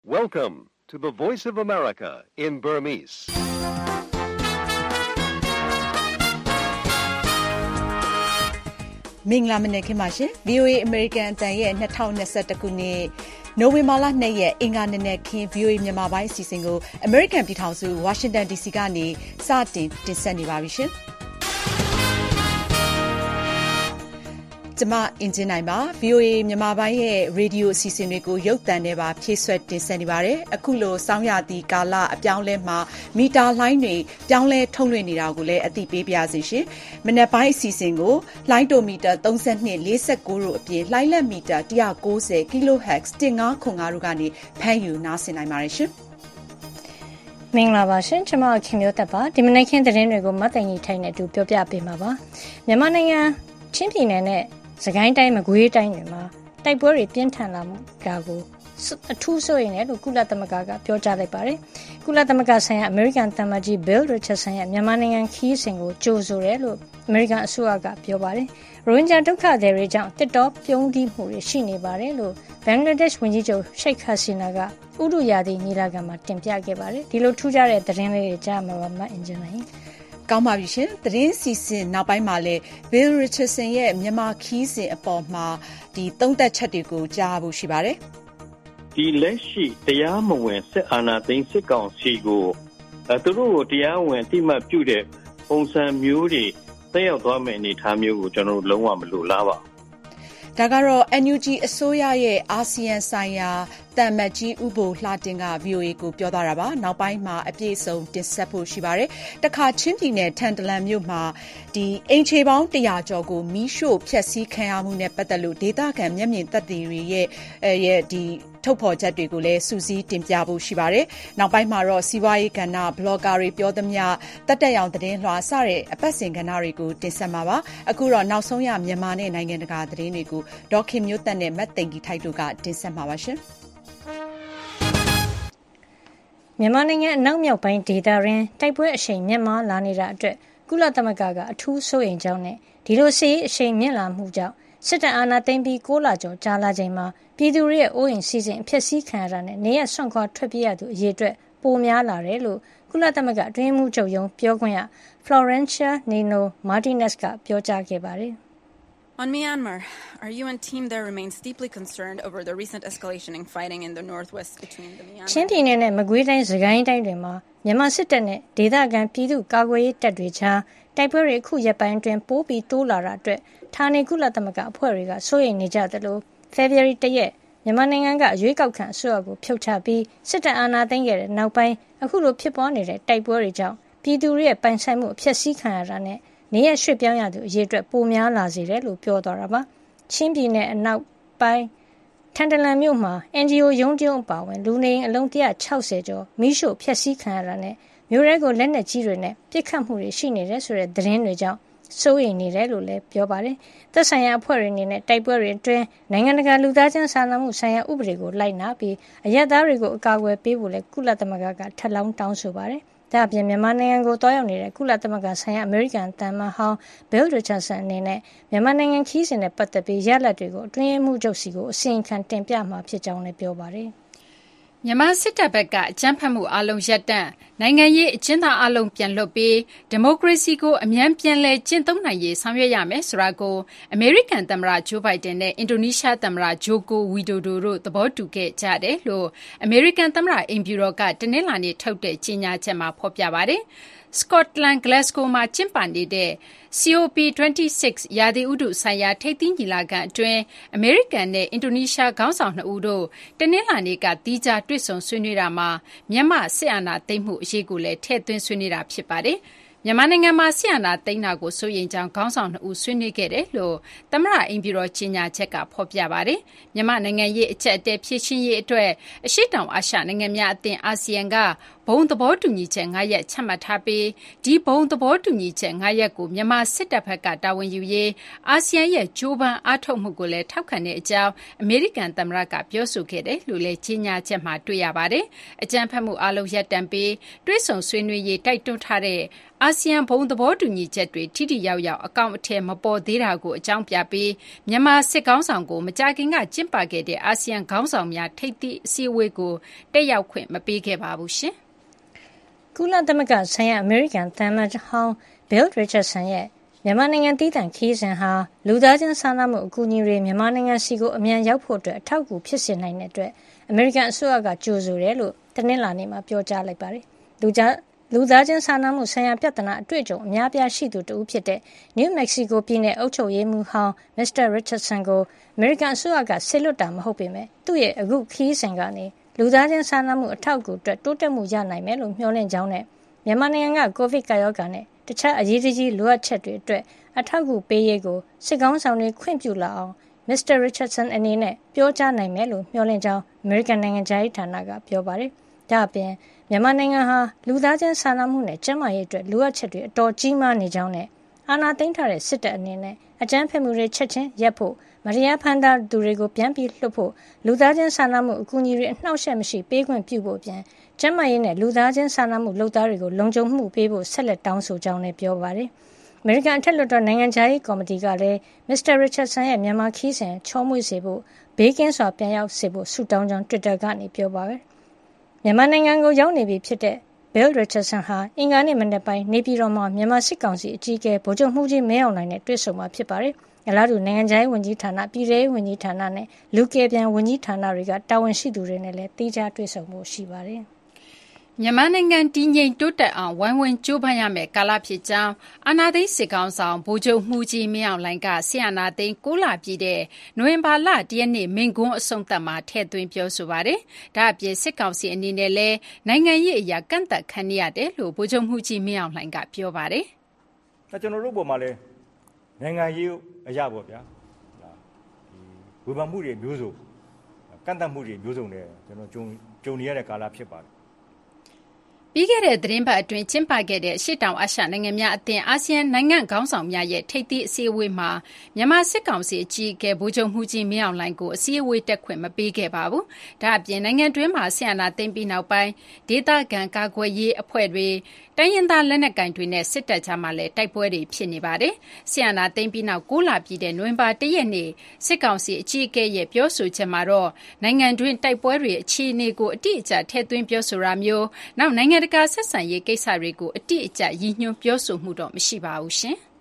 Welcome to the Voice of America in Burmese. ။မင်္ဂလာမနက်ခင်းပါရှင်။ VOA American အတန်ရဲ့2021ခုနှစ်နိုဝင်ဘာလ2ရက်အင်္ဂါနေ့နက်ခင်း VOA မြန်မာပိုင်းအစီအစဉ်ကို American ပြည်ထောင်စု Washington DC ကနေစတင်တင်ဆက်နေပါပြီရှင်။ကျမအင်ဂျင်နိုင်ပါ VOA မြန်မာပိုင်းရဲ့ရေဒီယိုအစီအစဉ်တွေကိုရုပ်သံနဲ့ပါဖြည့်ဆွတ်တင်ဆက်နေပါတယ်။အခုလိုစောင်းရသည့်ကာလအပြောင်းလဲမှာမီတာလိုင်းတွေပြောင်းလဲထုတ်လွှင့်နေတာကိုလည်းအသိပေးပါရစေရှင်။မနက်ပိုင်းအစီအစဉ်ကိုလိုင်းတိုမီတာ32 49တို့အပြင်လိုင်းလက်မီတာ190 kHz 1505တို့ကနေဖမ်းယူနားဆင်နိုင်ပါတယ်ရှင်။မင်္ဂလာပါရှင်ကျွန်မခင်မျိုးသက်ပါဒီမနက်ခင်းသတင်းတွေကိုမတ်သိင်ကြီးထိုင်နေတူပြောပြပေးမှာပါမြန်မာနိုင်ငံချင်းပြည်နယ်နဲ့စကိုင်းတိုင်းမကွေးတိုင်းတွေမှာတိုက်ပွဲတွေပြင်းထန်လာမှုဒါကိုအထူးဆိုရင်လည်းကုလသမဂ္ဂကပြောကြားလိုက်ပါတယ်ကုလသမဂ္ဂဆိုင်ရာအမေရိကန်သံမတ်ကြီး Bill Richardson ရဲ့မြန်မာနိုင်ငံခရီးစဉ်ကိုကြိုဆိုတယ်လို့အမေရိကန်အစိုးရကပြောပါတယ်ရိုဟင်ဂျာဒုက္ခသည်တွေကြောင့်တစ်တော်ပြုံးတီးမှုတွေရှိနေပါတယ်လို့ဘင်္ဂလားဒေ့ရှ်ဝန်ကြီးချုပ်ရှိတ်ဟာစီနာကဥဒုရာသီညီလာခံမှာတင်ပြခဲ့ပါတယ်ဒီလိုထူးခြားတဲ့သတင်းလေးတွေကြားမှာပါမအင်ဂျင်နိုင်ကောင်းပါပြီရှင်သတင်းစီစဉ်နောက်ပိုင်းမှာလည်း Bill Richardson ရဲ့မြန်မာခီးစဉ်အပေါ်မှာသုံးသပ်ချက်တွေကိုကြားဖို့ရှိပါတယ်ဒီလက်ရှိတရားမဝင်စစ်အာဏာသိမ်းစစ်ကောင်စီကိုသူတို့ကိုတရားဝင်အတိမတ်ပြုတဲ့ပုံစံမျိုးတွေတက်ရောက်သွားမယ့်အနေအထားမျိုးကိုကျွန်တော်တို့လုံးဝမလိုလားပါဒါကတော့ NUG အစိုးရရဲ့အာဆီယံဆိုင်ရာတမ္မတ်ကြီးဥပိုလှတင်က VOA ကိုပြောသွားတာပါနောက်ပိုင်းမှာအပြည့်အစုံတင်ဆက်ဖို့ရှိပါတယ်တခါချင်းပြည်နယ်ထန်တလန်မြို့မှာအိမ်ခြေပေါင်း100ကျော်ကိုမီးရှို့ဖျက်ဆီးခံရမှုနဲ့ပတ်သက်လို့ဒေသခံမျက်မြင်သက်သေတွေရဲ့ထုတ်ဖော်ချက်တွေကိုလည်းစူးစီးတင်ပြဖို့ရှိပါတယ်နောက်ပိုင်းမှာတော့စီးပွားရေးကဏ္ဍဘလော့ဂါတွေပြောသမျှတက်တက်ရောင်သတင်းလွှာစတဲ့အပတ်စဉ်ကဏ္ဍတွေကိုတင်ဆက်မှာပါအခုတော့နောက်ဆုံးရမြန်မာနဲ့နိုင်ငံတကာသတင်းတွေကိုဒေါခင်မျိုးသက်နဲ့မတ်သိင်ကြီးထိုက်တို့ကတင်ဆက်မှာပါရှင်မြန်မာနိုင်ငံအနောက်မြောက်ပိုင်းဒေသရင်းတိုက်ပွဲအရှိန်မြင့်မားလာနေတာအတွက်ကုလသမဂ္ဂကအထူးစိုးရိမ်ကြောင်းနဲ့ဒီလိုစစ်ရေးအရှိန်မြင့်လာမှုကြောင့်စစ်တပ်အာဏာသိမ်းပြီး6လကျော်ကြာလာချိန်မှာပြည်သူတွေရဲ့အိုးအိမ်စီးစိမ်အဖြစ်စီးခံရတာနဲ့နေရဆွန့်ခွာထွက်ပြေးရသူအရေအတွက်ပိုများလာတယ်လို့ကုလသမဂ္ဂအတွင်းမှုချုပ်ရုံးပြောခွင့်ရ Florencia Nino Martinez ကပြောကြားခဲ့ပါတယ် On Myanmar, our UN team there remains deeply concerned over the recent escalation in fighting in the northwest between the Myanmar ချင်းပြည်နယ်နဲ့မကွေးတိုင်းစကိုင်းတိုင်းတွေမှာမြန်မာစစ်တပ်နဲ့ဒေသခံပြည်သူ့ကာကွယ်ရေးတပ်တွေကြားတိုက်ပွဲတွေအခုရက်ပိုင်းတွင်ပိုပြီးတိုးလာတာအတွက်ဌာနေကုလသမဂ္ဂအဖွဲ့တွေကစိုးရိမ်နေကြသလို February 1ရက်မြန်မာနိုင်ငံကရွေးကောက်ခံအစိုးရကိုဖြုတ်ချပြီးစစ်တပ်အာဏာသိမ်းခဲ့တဲ့နောက်ပိုင်းအခုလိုဖြစ်ပေါ်နေတဲ့တိုက်ပွဲတွေကြောင့်ပြည်သူတွေရဲ့ပိုင်ဆိုင်မှုအဖြစ်စီးခံရတာနဲ့နေရရွှေ့ပြောင်းရသူအရေးအတွက်ပိုများလာစေတယ်လို့ပြောသွားတာပါချင်းပြည်နယ်အနောက်ပိုင်းထန်တလန်မြို့မှာ NGO ရုံးကျုံအပါဝင်လူနေအလုံး160ကျော်မိရှို့ဖျက်ဆီးခံရတာနဲ့မြို့ရဲကိုလက်နက်ကြီးတွေနဲ့ပစ်ခတ်မှုတွေရှိနေတဲ့ဆိုတဲ့သတင်းတွေကြောင့်စိုးရိမ်နေတယ်လို့လည်းပြောပါတယ်သက်ဆိုင်ရာအဖွဲ့တွေအနေနဲ့တိုက်ပွဲတွေအတွင်းနိုင်ငံတကာလူသားချင်းစာနာမှုဆိုင်ရာဥပဒေကိုလိုက်နာပြီးအရက်သားတွေကိုအကာအကွယ်ပေးဖို့လည်းကုလသမဂ္ဂကထပ်လောင်းတောင်းဆိုပါတယ်ဒါအပြင်မြန်မာနိုင်ငံကိုတွားရောက်နေတဲ့ကုလသမဂ္ဂဆိုင်ရာအမေရိကန်သံမန်ဟောင်း Bill Richardson အနေနဲ့မြန်မာနိုင်ငံခီးစဉ်နဲ့ပတ်သက်ပြီးရလဒ်တွေကိုအတွင်းမှုချုပ်စီကိုအစီရင်ခံတင်ပြမှာဖြစ်ကြောင်းလည်းပြောပါတယ်မြန်မာစစ်တပ်ဘက်ကအကြမ်းဖက်မှုအလုံးရပ်တန့်နိုင်ငံရေးအကျဉ်းသားအလုံးပြန်လွတ်ပြီးဒီမိုကရေစီကိုအမြန်ပြန်လည်ကျင့်သုံးနိုင်ရေးဆောင်ရွက်ရမယ်ဆိုတာကိုအမေရိကန်သမ္မတဂျိုးဘိုင်ဒန်နဲ့အင်ဒိုနီးရှားသမ္မတဂျိုကိုဝီဒိုဒိုတို့သဘောတူခဲ့ကြတယ်လို့အမေရိကန်သမ္မတအိမ်ဖြူတော်ကတနင်္လာနေ့ထုတ်တဲ့ကြေညာချက်မှာဖော်ပြပါတယ်စကော့တလန်ဂလက်စကိုမှာကျင်းပနေတဲ့ COP26 ရာသီဥတုဆိုင်ရာထိပ်သီးညီလာခံအတွင်းအမေရိကန်နဲ့အင်ဒိုနီးရှားခေါင်းဆောင်2ဦးတို့တနင်္လာနေ့ကသီးခြားတွေ့ဆုံဆွေးနွေးတာမှာမြန်မာစစ်အာဏာသိမ်းမှုအရေးကိုလည်းထည့်သွင်းဆွေးနွေးတာဖြစ်ပါတယ်မြန်မာနိုင်ငံမှာဆီယနာသိန်းနာကိုစိုးရိမ်ကြောင်းခေါင်းဆောင်2ဦးဆွေးနွေးခဲ့တယ်လို့သမ္မတအိမ်ဖြူတော်ကြေညာချက်ကဖော်ပြပါတယ်မြန်မာနိုင်ငံရေးအချက်အတဲဖြည့်ရှင်းရေးအတွက်အရှိတောင်အာရှနိုင်ငံများအသင်းအာဆီယံကဘုံသဘောတူညီချက်9ရပ်ချမှတ်ထားပြီးဒီဘုံသဘောတူညီချက်9ရပ်ကိုမြန်မာစစ်တပ်ဘက်ကတာဝန်ယူရေးအာဆီယံရဲ့ကြိုးပမ်းအားထုတ်မှုကိုလည်းထောက်ခံတဲ့အကြောင်းအမေရိကန်သမ္မတကပြောဆိုခဲ့တယ်လို့လည်းကြေညာချက်မှာတွေ့ရပါတယ်။အကြမ်းဖက်မှုအလုံးရပ်တန့်ပြီးတွဲဆုံဆွေးနွေးရေးတိုက်တွန်းထားတဲ့အာဆီယံဘုံသဘောတူညီချက်တွေထိထိရောက်ရောက်အကောင့်အထည်မပေါ်သေးတာကိုအကြောင်းပြပြီးမြန်မာစစ်ကောင်းဆောင်ကိုမကြာခင်ကကျင်းပခဲ့တဲ့အာဆီယံခေါင်းဆောင်များထိပ်သီးအစည်းအဝေးကိုတက်ရောက်ခွင့်မပေးခဲ့ပါဘူးရှင်။ကုလသမဂ္ဂဆိုင်ရာအမေရိကန်သံအမတ်ဟောင်း Bill Richardson ရဲ့မြန်မာနိုင်ငံတည်တံ့ခီးစဉ်ဟာလူသားချင်းစာနာမှုအကူအညီတွေမြန်မာနိုင်ငံစီကိုအမြန်ရောက်ဖို့အတွက်အထောက်အကူဖြစ်စေနိုင်တဲ့အတွက်အမေရိကန်အစိုးရကကြိုဆိုတယ်လို့တနင်္လာနေ့မှာပြောကြားလိုက်ပါတယ်။လူသားချင်းစာနာမှုဆိုင်ရာပြဿနာအတွေ့အကြုံအများပြားရှိသူတဦးဖြစ်တဲ့ New Mexico ပြည်နယ်အုပ်ချုပ်ရေးမှူးဟောင်း Mr. Richardson ကိုအမေရိကန်အစိုးရကဆေလွတ်တာမဟုတ်ပေမဲ့သူ့ရဲ့အခုခီးစဉ်ကနေလူသားချင်းစာနာမှုအထောက်အကူအတွက်တိုးတက်မှုရနိုင်မယ်လို့မျှော်လင့်ကြောင်းနဲ့မြန်မာနိုင်ငံကကိုဗစ်ကာရောဂါနဲ့တခြားအရေးကြီးလိုအပ်ချက်တွေအတွက်အထောက်အကူပေးရေးကိုစစ်ကောင်းဆောင်တွေခွင့်ပြုလာအောင် Mr. Richardson အနေနဲ့ပြောကြားနိုင်မယ်လို့မျှော်လင့်ကြောင်းအမေရိကန်နိုင်ငံခြားရေးဌာနကပြောပါတယ်။ဒါ့အပြင်မြန်မာနိုင်ငံဟာလူသားချင်းစာနာမှုနဲ့ကျန်းမာရေးအတွက်လိုအပ်ချက်တွေအတော်ကြီးမားနေကြောင်းနဲ့အာဏာသိမ်းထားတဲ့စစ်တပ်အနေနဲ့အကြမ်းဖက်မှုတွေချက်ချင်းရပ်ဖို့မတရားဖန်တာသူတွေကိုပြန်ပြီးလွှတ်ဖို့လူသားချင်းစာနာမှုအကူအညီတွေအနှောက်အယှက်မရှိပေးခွင့်ပြုဖို့ပြန်ကျန်းမာရေးနဲ့လူသားချင်းစာနာမှုလုပ်သားတွေကိုလုံခြုံမှုပေးဖို့ဆက်လက်တောင်းဆိုကြောင်းလည်းပြောပါတယ်။အမေရိကန်အထက်လွှတ်တော်နိုင်ငံခြားရေးကော်မတီကလည်း Mr. Richardson ရဲ့မြန်မာခီးစဉ်ချောမွေ့စေဖို့ဘေးကင်းစွာပြန်ရောက်စေဖို့ဆုတောင်းကြောင်း Twitter ကနေပြောပါတယ်။မြန်မာနိုင်ငံကိုရောက်နေပြီဖြစ်တဲ့ Bill Richardson ဟာအင်္ဂါနေ့မနက်ပိုင်းနေပြည်တော်မှာမြန်မာစစ်ကောင်စီအကြီးအကဲဗိုလ်ချုပ်မှူးကြီးမင်းအောင်လှိုင်နဲ့တွေ့ဆုံမှာဖြစ်ပါတယ်။အလားတူနိုင်ငံခြားရေးဝန်ကြီးဌာနပြည်ထောင်ဝန်ကြီးဌာနနဲ့လူကယ်ပြန်ဝန်ကြီးဌာနတွေကတာဝန်ရှိသူတွေနဲ့လည်းတိကျတွေ့ဆုံမှုရှိပါတယ်။မြန်မာနိုင်ငံတည်ငြိမ်တိုးတက်အောင်ဝိုင်းဝန်းကြိုးပမ်းရမယ့်ကာလဖြစ်ကြောင်းအာဏာသိမ်းစစ်ကောင်ဆောင်ဗိုလ်ချုပ်မှူးကြီးမင်းအောင်လှိုင်ကဆီအာဏာသိမ်း9လပြည့်တဲ့နိုဝင်ဘာလ1ရက်နေ့မိန့်ခွန်းအဆုံးသတ်မှာထည့်သွင်းပြောဆိုပါတယ်။ဒါအပြင်စစ်ကောင်စီအနေနဲ့လည်းနိုင်ငံရေးအရာကန့်သတ်ခံရရတယ်လို့ဗိုလ်ချုပ်မှူးကြီးမင်းအောင်လှိုင်ကပြောပါတယ်။ကျွန်တော်တို့ပေါ်မှာလည်းနိုင်ငံရေးအရာပေါ့ဗျာ။ဝေဖန်မှုတွေမျိုးစုံကန့်သတ်မှုတွေမျိုးစုံနဲ့ကျွန်တော်ကြုံနေရတဲ့ကာလဖြစ်ပါတယ်ပြီးခဲ့တဲ့သတင်းပတ်အတွင်းကျင်းပခဲ့တဲ့ရှေ့တောင်အာရှနိုင်ငံများအသင်းအာဆီယံနိုင်ငံခေါင်းဆောင်များရဲ့ထိပ်သီးအစည်းအဝေးမှာမြန်မာစစ်ကောင်စီအကြီးအကဲဗိုလ်ချုပ်မှူးကြီးမင်းအောင်လှိုင်ကိုအစည်းအဝေးတက်ခွင့်မပေးခဲ့ပါဘူး။ဒါအပြင်နိုင်ငံတွင်းမှာဆီယနာသိမ်းပြီးနောက်ပိုင်းဒေသခံကာကွယ်ရေးအဖွဲ့တွေတိုင်းရင်းသားလက်နက်ကိုင်တွေနဲ့စစ်တပ်ကြားမှာလည်းတိုက်ပွဲတွေဖြစ်နေပါတယ်။ဆီယနာသိမ်းပြီးနောက်9လပြည့်တဲ့နိုဝင်ဘာ1ရက်နေ့စစ်ကောင်စီအကြီးအကဲရဲ့ပြောဆိုချက်မှာတော့နိုင်ငံတွင်းတိုက်ပွဲတွေအခြေအနေကိုအတိအကျထည့်သွင်းပြောဆိုတာမျိုးနောက်နိုင်ငံတကာဆက်ဆံရေးကိစ္စတွေကိုအတိအကျရည်ညွှန်းပြောဆိုမှုတော့မရှိပါဘူးရှင်။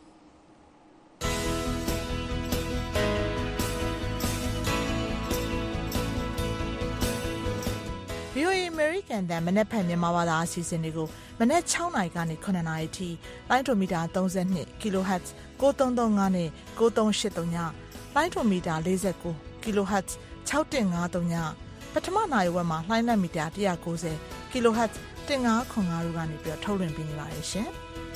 VOA American တန်မနက်ဖြန်မြန်မာဘာသာအစီအစဉ်တွေကိုမနက်6နာရီကနေ9နာရီထိလိုင်းဒိုမီတာ32 kHz 9335နဲ့9383ညလိုင်းဒိုမီတာ49 kHz 6153ညပထမနာရီဝက်မှာလိုင်းလက်မီတာ190 kHz 1505တို့ကနေပြီးထုတ်လွှင့်ပေးနေပါတယ်ရှင်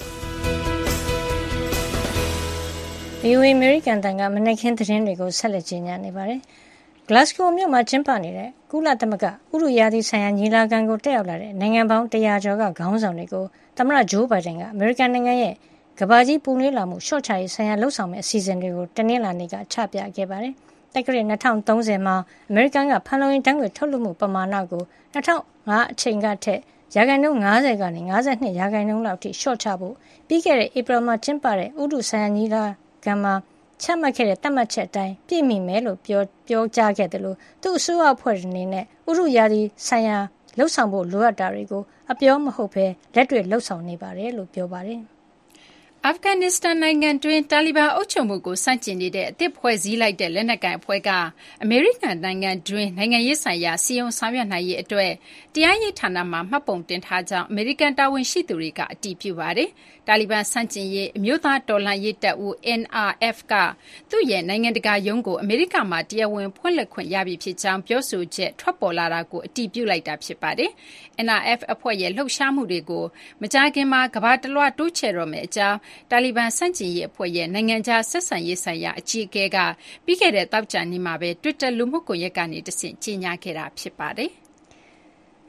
။ VOA American တန်ကမနက်ခင်းသတင်းတွေကိုဆက်လက်ကြီးညာနေပါတယ်။ Glasgow မြို့မှာကျင်းပနေတဲ့ကုလသမဂ္ဂဥတုရာသီဆိုင်ရာညီလာခံကိုတက်ရောက်လာတဲ့နိုင်ငံပေါင်း100ကျော်ကခေါင်းဆောင်တွေကိုသမ္မတဂျိုးဘိုင်ဒန်ကအမေရိကန်နိုင်ငံရဲ့ကမ္ဘာကြီးပူနွေးလာမှုရှော့ချရေးဆိုင်ရာလှုပ်ဆောင်မယ့်အစီအစဉ်တွေကိုတနင်္လာနေ့ကချပြခဲ့ပါတယ်။တက္ကရာ2030မှာအမေရိကန်ကဖန်လုံအိမ်ဓာတ်ငွေထုတ်လွှတ်မှုပမာဏကို2005အချိန်ကထက်ရာခိုင်နှုန်း50ကနေ52ရာခိုင်နှုန်းလောက်ထိလျှော့ချဖို့ပြီးခဲ့တဲ့ဧပြီမှာကျင်းပတဲ့ဥတုဆိုင်ရာညီလာခံမှာချမှတ်ခဲ့တဲ့သတ်မှတ်ချက်အတိုင်းပြည့်မီမယ်လို့ပြောကြားခဲ့တယ်လို့သူ့အစိုးရအဖွဲ့အနေနဲ့ဥတုရာသီဆိုင်ရာလှုပ်ဆောင်ဖို့လိုအပ်တာတွေကိုအပြောမဟုတ်ဘဲလက်တွေ့လှုပ်ဆောင်နေပါတယ်လို့ပြောပါတယ်။အာဖဂန်နစ္စတန်နိုင်ငံတွင်းတာလီဘန်အုပ်ချုပ်မှုကိုဆန့်ကျင်နေတဲ့အသစ်ဖွဲ့စည်းလိုက်တဲ့လက်နက်ကိုင်အဖွဲ့ကအမေရိကန်နိုင်ငံတွင်းနိုင်ငံရေးဆိုင်ရာစီယုံဆောင်ရွက်နိုင်ရေးအတွက်တရားရေးဌာနမှာမှတ်ပုံတင်ထားကြောင်းအမေရိကန်တာဝန်ရှိသူတွေကအတည်ပြုပါတယ်။တာလီဘန်ဆန့်ကျင်ရေးအမျိုးသားတော်လှန်ရေးတပ်ဦး NRF ကသူ့ရဲ့နိုင်ငံတကာရုံးကိုအမေရိကန်မှာတရားဝင်ဖွင့်လှစ်ခွင့်ရပြီဖြစ်ကြောင်းပြောဆိုချက်ထွက်ပေါ်လာတာကိုအတည်ပြုလိုက်တာဖြစ်ပါတယ်။ NRF အဖွဲ့ရဲ့လှုပ်ရှားမှုတွေကိုမကြာခင်မှာကမ္ဘာတလွှားတိုးချဲ့တော့မယ့်အကြောင်းတာလီဘန်ဆန့်ကျင်ရေးအဖွဲ့ရဲ့နိုင်ငံခြားဆက်ဆံရေးဆိုင်ရာအကြီးအကဲကပြီးခဲ့တဲ့သောကြာနေ့မှာပဲ Twitter လူမှုကွန်ရက်ကနေတဆင့်ကြေညာခဲ့တာဖြစ်ပါတယ်။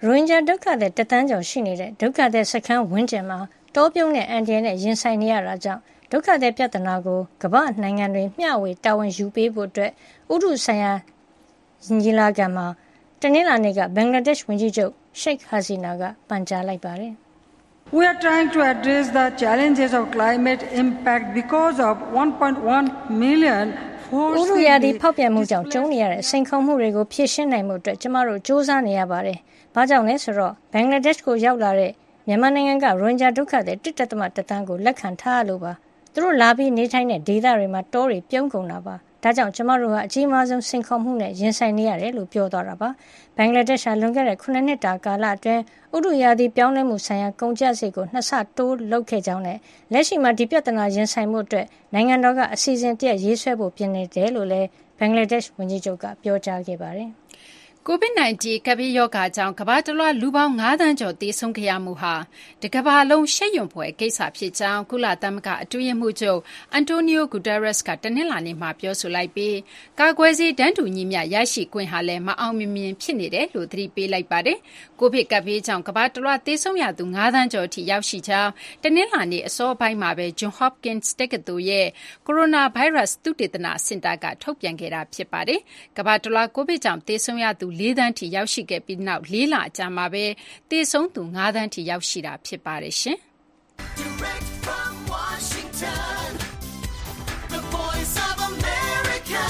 ရိုဟင်ဂျာဒုက္ခသည်တသန်းကျော်ရှိနေတဲ့ဒုက္ခသည်စခန်းဝန်းကျင်မှာတောပြုံးတဲ့အန်တီနဲ့ရင်ဆိုင်နေရတာကြောင့်ဒုက္ခသည်ပြဿနာကိုကမ္ဘာနိုင်ငံတွေမျှဝေတာဝန်ယူပေးဖို့အတွက်ဥတုဆိုင်ရာညီလာခံမှာတနင်္လာနေ့ကဘင်္ဂလားဒေ့ရှ်ဝန်ကြီးချုပ်ရှိတ်ဟာစီနာကပန်ကြားလိုက်ပါတယ်။ We are trying to address the challenges of climate impact because of 1.1 million ဥတုရာသီဖောက်ပြန်မှုကြောင့်ကျုံနေရတဲ့စိန်ခေါ်မှုတွေကိုဖြေရှင်းနိုင်မှုအတွက်ကျမတို့စ조사နေရပါတယ်။ဘာကြောင့်လဲဆိုတော့ဘင်္ဂလားဒေ့ရှ်ကိုရောက်လာတဲ့မြန်မာနိုင်ငံကရိုဟင်ဂျာဒုက္ခသည် 1.1 သန်းကိုလက်ခံထားလို့ပါ။သူတို့လာပြီးနေထိုင်တဲ့ဒေသတွေမှာတောတွေပြုံးကုန်တာပါ။ဒါကြောင့်ကျမတို့ဟာအကြီးမားဆုံးစိန်ခေါ်မှုနဲ့ရင်ဆိုင်နေရတယ်လို့ပြောသွားတာပါ။ဘင်္ဂလားဒေ့ရှ်လွန်ခဲ့တဲ့9နှစ်တာကာလအတွင်းဥတုရာသီပြောင်းလဲမှုဆိုင်ရာကုန်ကျစရိတ်ကို2ဆတိုးလုပ်ခဲ့ကြောင်းနဲ့လက်ရှိမှာဒီပြဿနာရင်ဆိုင်မှုအတွက်နိုင်ငံတော်ကအစီအစဉ်တရက်ရေးဆွဲဖို့ပြင်နေတယ်လို့လည်းဘင်္ဂလားဒေ့ရှ်ဝန်ကြီးချုပ်ကပြောကြားခဲ့ပါတယ်။ COVID-19 ကပ်ဘေးရောဂါကြောင့်ကမ္ဘာတလွှားလူပေါင်း9 သန်းကျော်သေဆုံးခဲ့ရမှုဟာတကမ္ဘာလုံးရှက်ရွံဖွယ်ကိစ္စဖြစ်ကြောင်းကုလသမဂ္ဂအတွင်းရေးမှူးချုပ်အန်တိုနီယိုဂူတာရက်စ်ကတနင်္လာနေ့မှာပြောဆိုလိုက်ပြီးကာကွယ်ဆေးတန်းတူညီမျှရရှိခွင့်ဟာလည်းမအောင်မြင်ဖြစ်နေတယ်လို့သတိပေးလိုက်ပါတယ်။ကိုဗစ်ကပ်ဘေးကြောင့်ကမ္ဘာတလွှားသေဆုံးရသူ9 သန်းကျော်အထိရောက်ရှိကြောင်းတနင်္လာနေ့အစောပိုင်းမှာပဲ Johns Hopkins တက္ကသိုလ်ရဲ့ကိုရိုနာဗိုင်းရပ်စ်သုတေသနစင်တာကထုတ်ပြန်ခဲ့တာဖြစ်ပါတယ်။ကမ္ဘာတလွှားကိုဗစ်ကြောင့်သေဆုံးရသူ4 သန်းထိရောက်ရှိခဲ့ပြီးနောက်4 လအကြာမှာပဲသေဆုံးသူ9 သန်းထိရောက်ရှိတာဖြစ်ပါတယ်ရှင်။ Direct from Washington, the voice of America,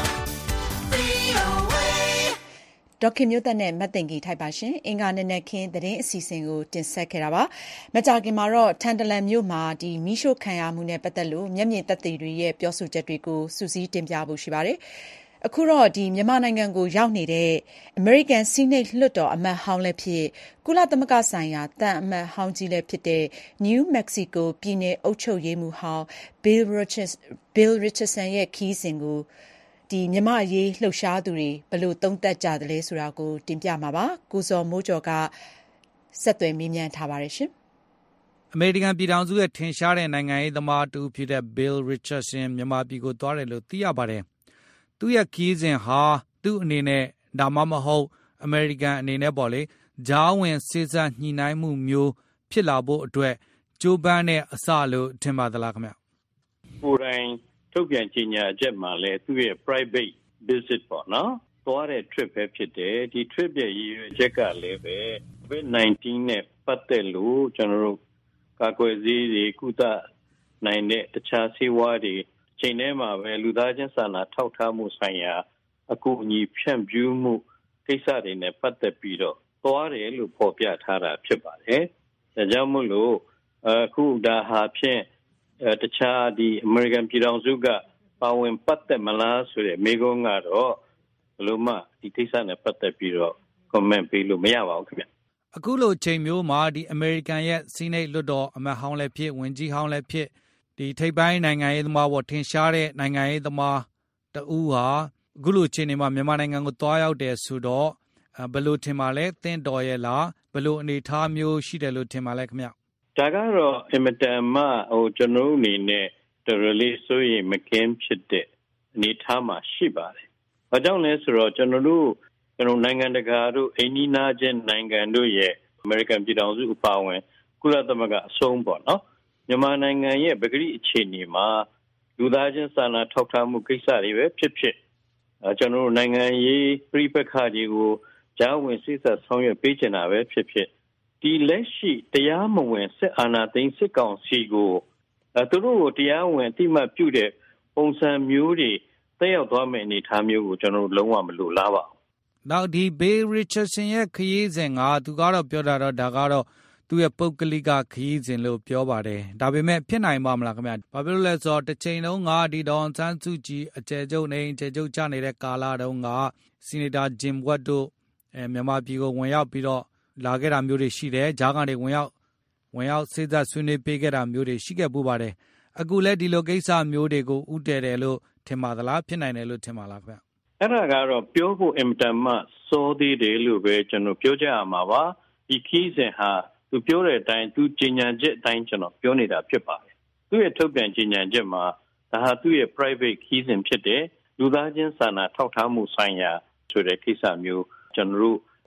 VOA. ဒေါက်ခင်မျိုးသက်နဲ့မတ်သိင်္ဂီထိုက်ပါရှင်အင်္ဂါနေ့နဲ့ခင်းသတင်းအစီအစဉ်ကိုတင်ဆက်ခဲ့တာပါမကြာခင်မှာတော့ထန်တလန်မြို့မှာမီးရှို့ခံရမှုနဲ့ပတ်သက်လို့မျက်မြင်သက်သေတွေရဲ့ပြောဆိုချက်တွေကိုစူးစီးတင်ပြဖို့ရှိပါတယ်အခုတော့မြန်မာနိုင်ငံကိုရောက်နေတဲ့အမေရိကန်ဆီနိတ်လွှတ်တော်အမတ်ဟောင်းလည်းဖြစ်ကုလသမဂ္ဂဆိုင်ရာတန်အမတ်ဟောင်းကြီးလည်းဖြစ်တဲ့ New Mexico ပြည်နယ်အုပ်ချုပ်ရေးမှူးဟောင်း Bill Richardson ရဲ့ခီးစဉ်ကိုမြန်မာအရေးလှုပ်ရှားသူတွေဘယ်လိုသုံးသပ်ကြသလဲဆိုတာကိုတင်ပြမှာပါကိုဇော်မိုးကျော်ကဆက်သွယ်မေးမြန်းထားပါတယ်ရှင်အမေရိကန်ပြည်ထောင်စုရဲ့ထင်ရှားတဲ့နိုင်ငံရေးသမားတူဖြစ်တဲ့ Bill Richardson မြန်မာပြည်ကိုသွားတယ်လို့သိရပါတယ်သူ့ရဲ့ခီးစဉ်ဟာသူ့အနေနဲ့ဒါမှမဟုတ်အမေရိကန်အနေနဲ့ပေါ့လေဂျားဝင်စေ့စပ်ညှိနှိုင်းမှုမျိုးဖြစ်လာဖို့အတွက်ကြိုးပမ်းတဲ့အစလို့ထင်ပါသလားခင်ဗျကိုယ်တိုင်ထုတ်ပြန်ကြေညာချက်မှာလည်းသူ့ရဲ့ private visit ပေါ့နော်သွားတဲ့ trip ပဲဖြစ်တယ်ဒီ trip ရဲ့ရည်ရွယ်ချက်ကလည်းပဲ COVID-19 နဲ့ပတ်သက်လို့ကျွန်တော်တို့ကာကွယ်ဆေးတွေကုသနိုင်တဲ့တခြားဆေးဝါးတွေချိန်ထဲမှာပဲလူသားချင်းစာနာထောက်ထားမှုဆိုင်ရာအကူအညီဖြန့်ဖြူးမှုကိစ္စတွေနဲ့ပတ်သက်ပြီးတော့သွားတယ်လို့ဖော်ပြထားတာဖြစ်ပါတယ်။ဒါကြောင့်မို့လို့အခုဒါဟာဖြင့်တခြားအမေရိကန်ပြည်ထောင်စုကပါဝင်ပတ်သက်မလားဆိုတဲ့မေးခွန်းကတော့ဘယ်လိုမှဒီကိစ္စနဲ့ပတ်သက်ပြီးတော့ comment ပေးလို့မရပါဘူးခင်ဗျ။အခုလိုချိန်မျိုးမှာအမေရိကန်ရဲ့ဆီနိတ်လွှတ်တော်အမတ်ဟောင်းလည်းဖြစ်ဝန်ကြီးဟောင်းလည်းဖြစ်ထိပ်ပိုင်းနိုင်ငံရေးသမားပေါ်ထင်ရှားတဲ့နိုင်ငံရေးသမားတဦးဟာအခုလိုချိန်နေမှာမြန်မာနိုင်ငံကိုသွားရောက်တယ်ဆိုတော့ဘယ်လိုထင်ပါလဲသင့်တော်ရဲ့လားဘယ်လိုအနေအထားမျိုးရှိတယ်လို့ထင်ပါလဲခင်ဗျဒါကတော့အင်မတန်မှကျွန်တော်တို့အနေနဲ့တော်တော်လေးစိုးရိမ်မကင်းဖြစ်တဲ့အနေအထားမှာရှိပါတယ်။ဘာကြောင့်လဲဆိုတော့ကျွန်တော်တို့နိုင်ငံတကာတို့အိန္ဒိနာချင်းနိုင်ငံတို့ရဲ့အမေရိကန်ပြည်ထောင်စုအပါအဝင်ကုလသမဂ္ဂအဆုံးပေါ့နော်မြန်မာနိုင်ငံရဲ့ပကတိအခြေအနေမှာလူသားချင်းစာနာထောက်ထားမှုကိစ္စတွေပဲဖြစ်ဖြစ်ကျွန်တော်တို့နိုင်ငံရေးပြိပက္ခတွေကိုကြားဝင်စိစပ်ဆောင်ရွက်ပေးချင်တာပဲဖြစ်ဖြစ်ဒီလက်ရှိတရားမဝင်စစ်အာဏာသိမ်းစစ်ကောင်စီကိုသူတို့ကိုတရားဝင်အတိမတ်ပြုတဲ့ပုံစံမျိုးတွေတက်ရောက်သွားမယ့်အနေအထားမျိုးကိုကျွန်တော်တို့လုံးဝမလိုလားပါဘူး။နောက်Bill Richardson ရဲ့ခရီးစဉ်ကသူကတော့ပြောတာတော့ဒါကတော့သူ့ရဲ့ပုဂ္ဂလိကခရီးစဉ်လို့ပြောပါတယ်ဒါပေမဲ့ဖြစ်နိုင်ပါမလားခင်ဗျာဘာဖြစ်လို့လဲဆိုတော့တစ်ချိန်လုံးကဒေါ်အောင်ဆန်းစုကြည်အကျယ်ချုပ်နေအကျယ်ချုပ်ချနေတဲ့ကာလတုန်းကဆီနိတာဂျင်ဝက်တို့မြန်မာပြည်ကိုဝင်ရောက်ပြီးတော့လာခဲ့တာမျိုးတွေရှိတယ်ဂျားကနေဝင်ရောက်စေ့စပ်ဆွေးနွေးပေးခဲ့တာမျိုးတွေရှိခဲ့ပူပါတယ်အခုလည်းဒီလိုကိစ္စမျိုးတွေကိုဥတည်တယ်လို့ထင်ပါသလားဖြစ်နိုင်တယ်လို့ထင်ပါလားခင်ဗျအဲ့ဒါကတော့ပြောဖို့အင်မတန်မှစောသေးတယ်လို့ပဲကျွန်တော်ပြောကြရမှာပါဒီခီးစဉ်ဟာသူပြောတဲ့အတိုင်းသူကြေညာချက်အတိုင်းကျွန်တော်ပြောနေတာဖြစ်ပါတယ်သူ့ရဲ့ထုတ်ပြန်ကြေညာချက်မှာဒါဟာသူ့ရဲ့ private ခီးစဉ်ဖြစ်တဲ့လူသားချင်းစာနာထောက်ထားမှုဆိုင်ရာဆိုတဲ့ကိစ္စမျိုးကျွန်တော်တို့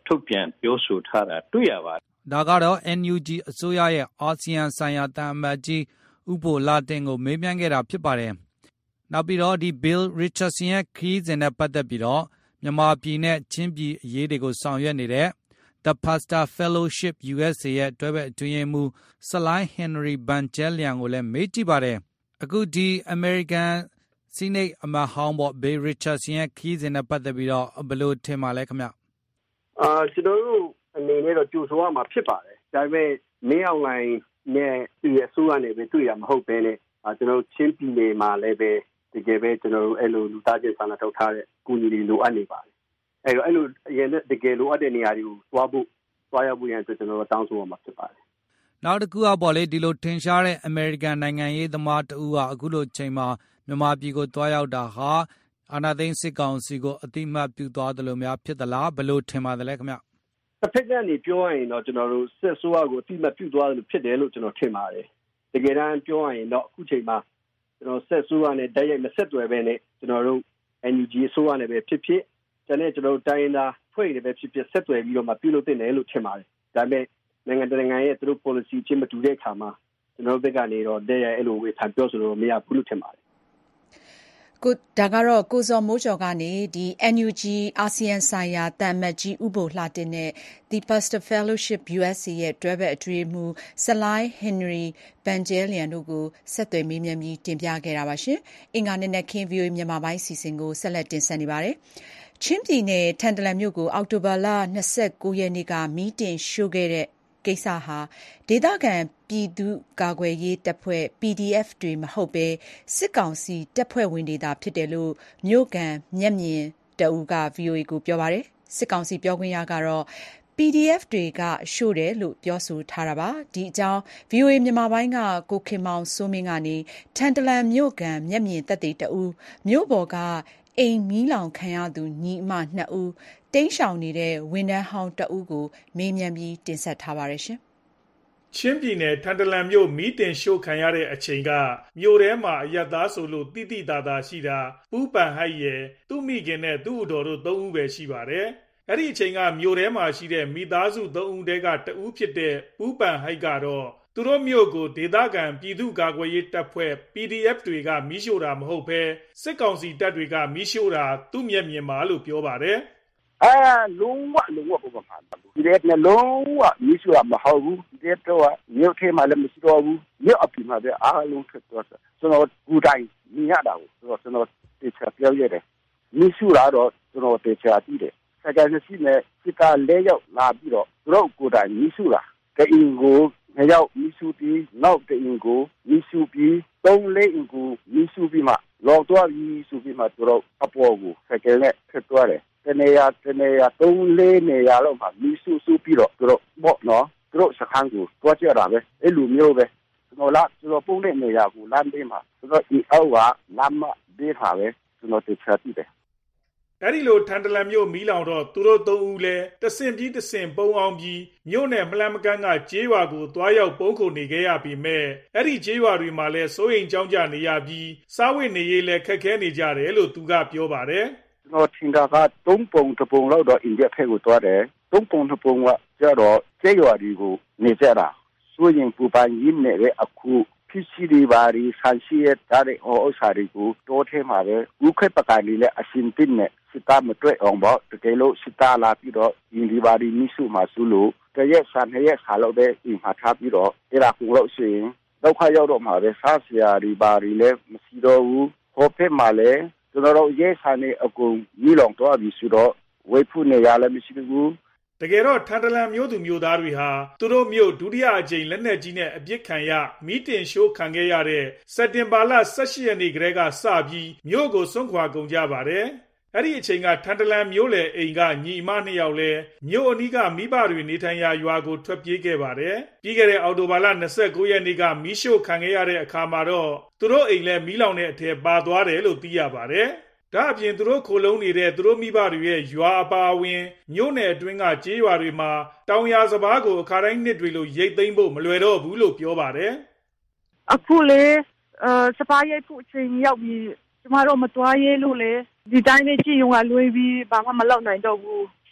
ထုတ်ပြန်ပြောဆိုထားတာတွေ့ရပါတယ်။ဒါကတော့ NUG အစိုးရရဲ့အာဆီယံဆိုင်ရာတန်အမတ်ကြီးဥပိုလာတင်ကိုမေးမြန်းခဲ့တာဖြစ်ပါတယ်။နောက်ပြီးတော့ဒီ Bill Richardson ရဲ့ခရီးစဉ်နဲ့ပတ်သက်ပြီးတော့မြန်မာပြည်နဲ့ချင်းပြည်အရေးတွေကိုဆောင်ရွက်နေတဲ့ The Pastor Fellowship USA ရဲ့တွဲဘက်အတွင်းရေးမှူးဆလိုင်းဟင်နရီဘန်ကျဲလျန်ကိုလည်းမေးကြည့်ပါတယ်။အခုဒီ American Senate အမတ်ဟောင်းပေါ့ Bill Richardson ရဲ့ခရီးစဉ်နဲ့ပတ်သက်ပြီးတော့ဘယ်လိုထင်ပါလဲခင်ဗျ။ကျွန်တော်တို့အနေနဲ့တော့ကြိုဆိုရမှာဖြစ်ပါတယ်။ဒါပေမဲ့မင်းအောင်လှိုင်နဲ့သူ့ရဲ့အစိုးရနဲ့ပဲတွေ့ရမှာဟုတ်ပဲနဲ့ကျွန်တော်ချင်းပြည်နယ်မှာလည်းပဲတကယ်ပဲကျွန်တော်တို့အဲ့လိုလူသားချင်းစာနာထောက်ထားတဲ့ကူညီတွေလိုအပ်နေပါတယ်။အဲ့လိုအရင်တကယ်လိုအပ်တဲ့နေရာတွေကိုသွားရဖို့ရန်အတွက်ကျွန်တော်တို့တောင်းဆိုရမှာဖြစ်ပါတယ်။နောက်တစ်ခုကပေါ့လေဒီလိုထင်ရှားတဲ့ American နိုင်ငံရေးသမားတဦးကအခုလိုချိန်မှာမြန်မာပြည်ကိုသွားရောက်တာဟာအာဏာသိမ်းစစ်ကောင်စီကိုအတိမတ်ပြုသွားတယ်လို့များဖြစ်သလားဘယ်လိုထင်ပါသလဲခင်ဗျ။တစ်ဖက်ကနေပြောရရင်တော့ကျွန်တော်တို့စစ်ဆိုးရကိုအတိမတ်ပြုသွားတယ်လို့ဖြစ်တယ်လို့ကျွန်တော်ထင်ပါတယ်။တကယ်တမ်းပြောရရင်တော့အခုချိန်မှာကျွန်တော်စစ်ဆိုးရနဲ့တိုက်ရိုက်မဆက်သွယ်ပဲနဲ့ကျွန်တော်တို့ NUG ဆိုးရနဲ့ပဲဖြစ်ဖြစ်ကျန်တဲ့ကျွန်တော်တို့တိုင်းသားဖွဲ့တွေပဲဖြစ်ဖြစ်ဆက်သွယ်ပြီးတော့မှပြုလုပ်တင်တယ်လို့ထင်ပါတယ်။ဒါပေမဲ့နိုင်ငံတကာရဲ့သူတို့ policy ချင်းမတူတဲ့အခါမှာကျွန်တော်တို့ဘက်ကနေတော့တဲ့ရဲ့အဲ့လိုဝေဖန်ပြောဆိုလို့မရဘူးလို့ထင်ပါတယ်ဒါကတော့ကိုဇော်မိုးကျော်ကနေဒီ NUG အာဆီယံဆိုင်ရာတန်အမတ်ကြီးဥပိုလှတင်တဲ့ The Pastor Fellowship USA ရဲ့တွဲဘက်အတွင်းမှူးဆလိုင်းဟင်နရီဘန်ကျဲလျန်တို့ကိုဆက်သွယ်မေးမြန်းပြီးတင်ပြခဲ့တာပါရှင်။အင်္ဂါနေ့နဲ့ခင်း VOA မြန်မာပိုင်းစီစဉ်ကိုဆက်လက်တင်ဆက်နေပါတယ်။ချင်းပြည်နယ်ထန်တလန်မြို့ကိုအောက်တိုဘာလ29ရက်နေ့ကမီးတင်ရှို့ခဲ့တဲ့ကိစ္စဟာဒေသခံပြည်သူ့ကာကွယ်ရေးတပ်ဖွဲ့ PDF တွေမဟုတ်ဘဲစစ်ကောင်စီတပ်ဖွဲ့ဝင်တွေသာဖြစ်တယ်လို့မြို့ကန်မျက်မြင်တအူးက VOA ကိုပြောပါတယ်။စစ်ကောင်စီပြောခွင့်ရကတော့ PDF တွေကရှို့တယ်လို့ပြောဆိုထားတာပါ။ဒီအကြောင်း VOA မြန်မာပိုင်းကကိုခင်မောင်စိုးမင်းကနေထန်တလန်မြို့ကန်မျက်မြင်သက်သေတအူးမြို့ပေါ်ကအိမ်မီးလောင်ခံရသူညီအမ2ဦးတိမ်းရှောင်နေတဲ့ဝန်ထမ်းဟောင်းတဦးကိုမေးမြန်းပြီးတင်ဆက်ထားပါတယ်ရှင်။ချင်းပြည်နယ်ထန်တလန်မြို့မီးတင်ရှို့ခံရတဲ့အချိန်ကမြို့ထဲမှာအရက်သားဆိုလို့တိတိတသာရှိတာပူပန်ဟိုက်ရဲ့သူ့မိခင်နဲ့သူ့အတော်တို့3ဦးပဲရှိပါတယ်။အဲ့ဒီအချိန်ကမြို့ထဲမှာရှိတဲ့မိသားစု3ဦးတဲကတဦးဖြစ်တဲ့ပူပန်ဟိုက်ကတော့သူတို့မြို့ကိုဒေသခံပြည်သူ့ကာကွယ်ရေးတပ်ဖွဲ့ PDF တွေကမီးရှို့တာမဟုတ်ဘဲစစ်ကောင်စီတပ်တွေကမီးရှို့တာသူ့မျက်မြင်မှာလို့ပြောပါတယ်လုံးဝပုံမှန်ပါဘူးဒီနေ့လုံးဝမီးရှို့တာမဟုတ်ဘူးဒီတော့မြို့ထဲမှာလည်းမရှိတော့ဘူးမြို့အပြင်မှာပဲအားလုံးထွက်သွားတယ်ကျွန်တော်ကူတိုင်းမြင်ရတာကိုကျွန်တော်တေချာပြောရတယ်မီးရှို့တာတော့ကျွန်တော်တေချာသိတယ်စကားရှိနေစစ်သား4ယောက်လာပြီးတော့သူတို့ကူတိုင်းမီးရှို့တာကအင်ကို2ယောက်မီးရှို့ပြီးနောက်တဲ့အင်ကိုမီးရှို့ပြီး3-4အင်ကိုမီးရှို့ပြီးမှလောတော့ပြီးရှို့ပြီးမှသူတို့အပေါ်ကိုစကားနဲ့ထွက်သွားတယ်တနေရာ3-4နေရာလောက်မှာမီးရှို့ပြီးတော့သူတို့ပေါ့နော်သူတို့စခန်းကိုတွားကြတာပဲအဲ့လိုမျိုးပဲကျွန်တော်ပုံတဲ့နေရာကိုလမ်းပေးမှာသူတို့ဒီအောက်ကလမ်းမပေးထားပဲကျွန်တော်တက်ချပြီးတယ်အဲ့ဒီလိုထန်တလန်မြို့မီးလောင်တော့သူတို့3ဦးလဲတဆင့်ပြီးတဆင့်ပုံအောင်ပြီးမြို့နယ်မလန်မကန်းကကျေးရွာကိုတွားရောက်ပုံခုန်နေခဲ့ရပြီမဲ့အဲ့ဒီကျေးရွာတွေမှာလဲစိုးရိမ်ကြောင်းကြနေရပြီးစားဝတ်နေရေးလဲခက်ခဲနေကြတယ်လို့သူကပြောပါတယ်ကျွန်တော်ထင်တာက3ပုံလောက်တော့အိန္ဒိယဖက်ကိုတွားတယ်3ပုံကကျတော့ကျေးရွာတွေကိုနေကြတာစိုးရိမ်ပူပန်ရင်းနေတဲ့အခုဖြစ်စီဒီဘာရီဆန်စီရဲ့တားတဲ့ဥစ္စာတွေကိုတိုးထဲမှာပဲဥက္ကပကနေလဲအရှင်တင်နဲ့စစ်သားမတွေ့အောင်ပေါ့တကယ်လို့စစ်သားလာပြီးတော့ဒီဒီဘာရီမိစုမှာစုလို့တရက်ဆန်ရဲ့ခါလို့တဲ့အိမ်မှာထားပြီးတော့အဲ့ဒါကိုလို့ရှိရင်ဒုက္ခရောက်တော့မှာပဲစားစရာဒီဘာရီလဲမရှိတော့ဘူးဟိုဖက်မှာလဲကျွန်တော်တို့ရဲဆန်နေအကုန်မိလောင်တော့ပြီးဆိုတော့ဝေဖုနေရလည်းမရှိဘူးတကယ်တော့ထန်တလန်မြို့သူမြို့သားတွေဟာသူတို့မြို့ဒုတိယအကြိမ်လက်နက်ကြီးနဲ့အပြစ်ခံရမီးတင်ရှို့ခံခဲ့ရတဲ့စက်တင်ဘာလ18ရက်နေ့ကတည်းကစပြီးမြို့ကိုစွန့်ခွာကုန်ကြပါတယ်။အဲ့ဒီအချိန်ကထန်တလန်မြို့လေအိမ်ကညီအမ2ယောက်လဲမြို့အနီးကမိဘတွေနေထိုင်ရာရွာကိုထွက်ပြေးခဲ့ပါတယ်။ပြီးခဲ့တဲ့အောက်တိုဘာလ29ရက်နေ့ကမီးရှို့ခံခဲ့ရတဲ့အခါမှာတော့သူတို့အိမ်လဲမီးလောင်တဲ့အထက်ပါသွားတယ်လို့သိရပါတယ်။ဒါအပြင်သူတို့ခိုလုံးနေတဲ့သူတို့မိဘတွေရဲ့ရွာအပါအဝင်မြို့နယ်အတွင်းကကျေးရွာတွေမှာတောင်ယာစပါးကိုအခါတိုင်းနှစ်တွေလိုရိတ်သိမ်းဖို့မလွယ်တော့ဘူးလို့ပြောပါတယ်အခုလေစပါးရိတ်ဖို့အချိန်ရောက်ပြီးကျမတို့မတွားရဲလို့လေဒီတိုင်းလေးကြည့်ရုံကလွေးပြီးဘာမှမလုပ်နိုင်တော့ဘူး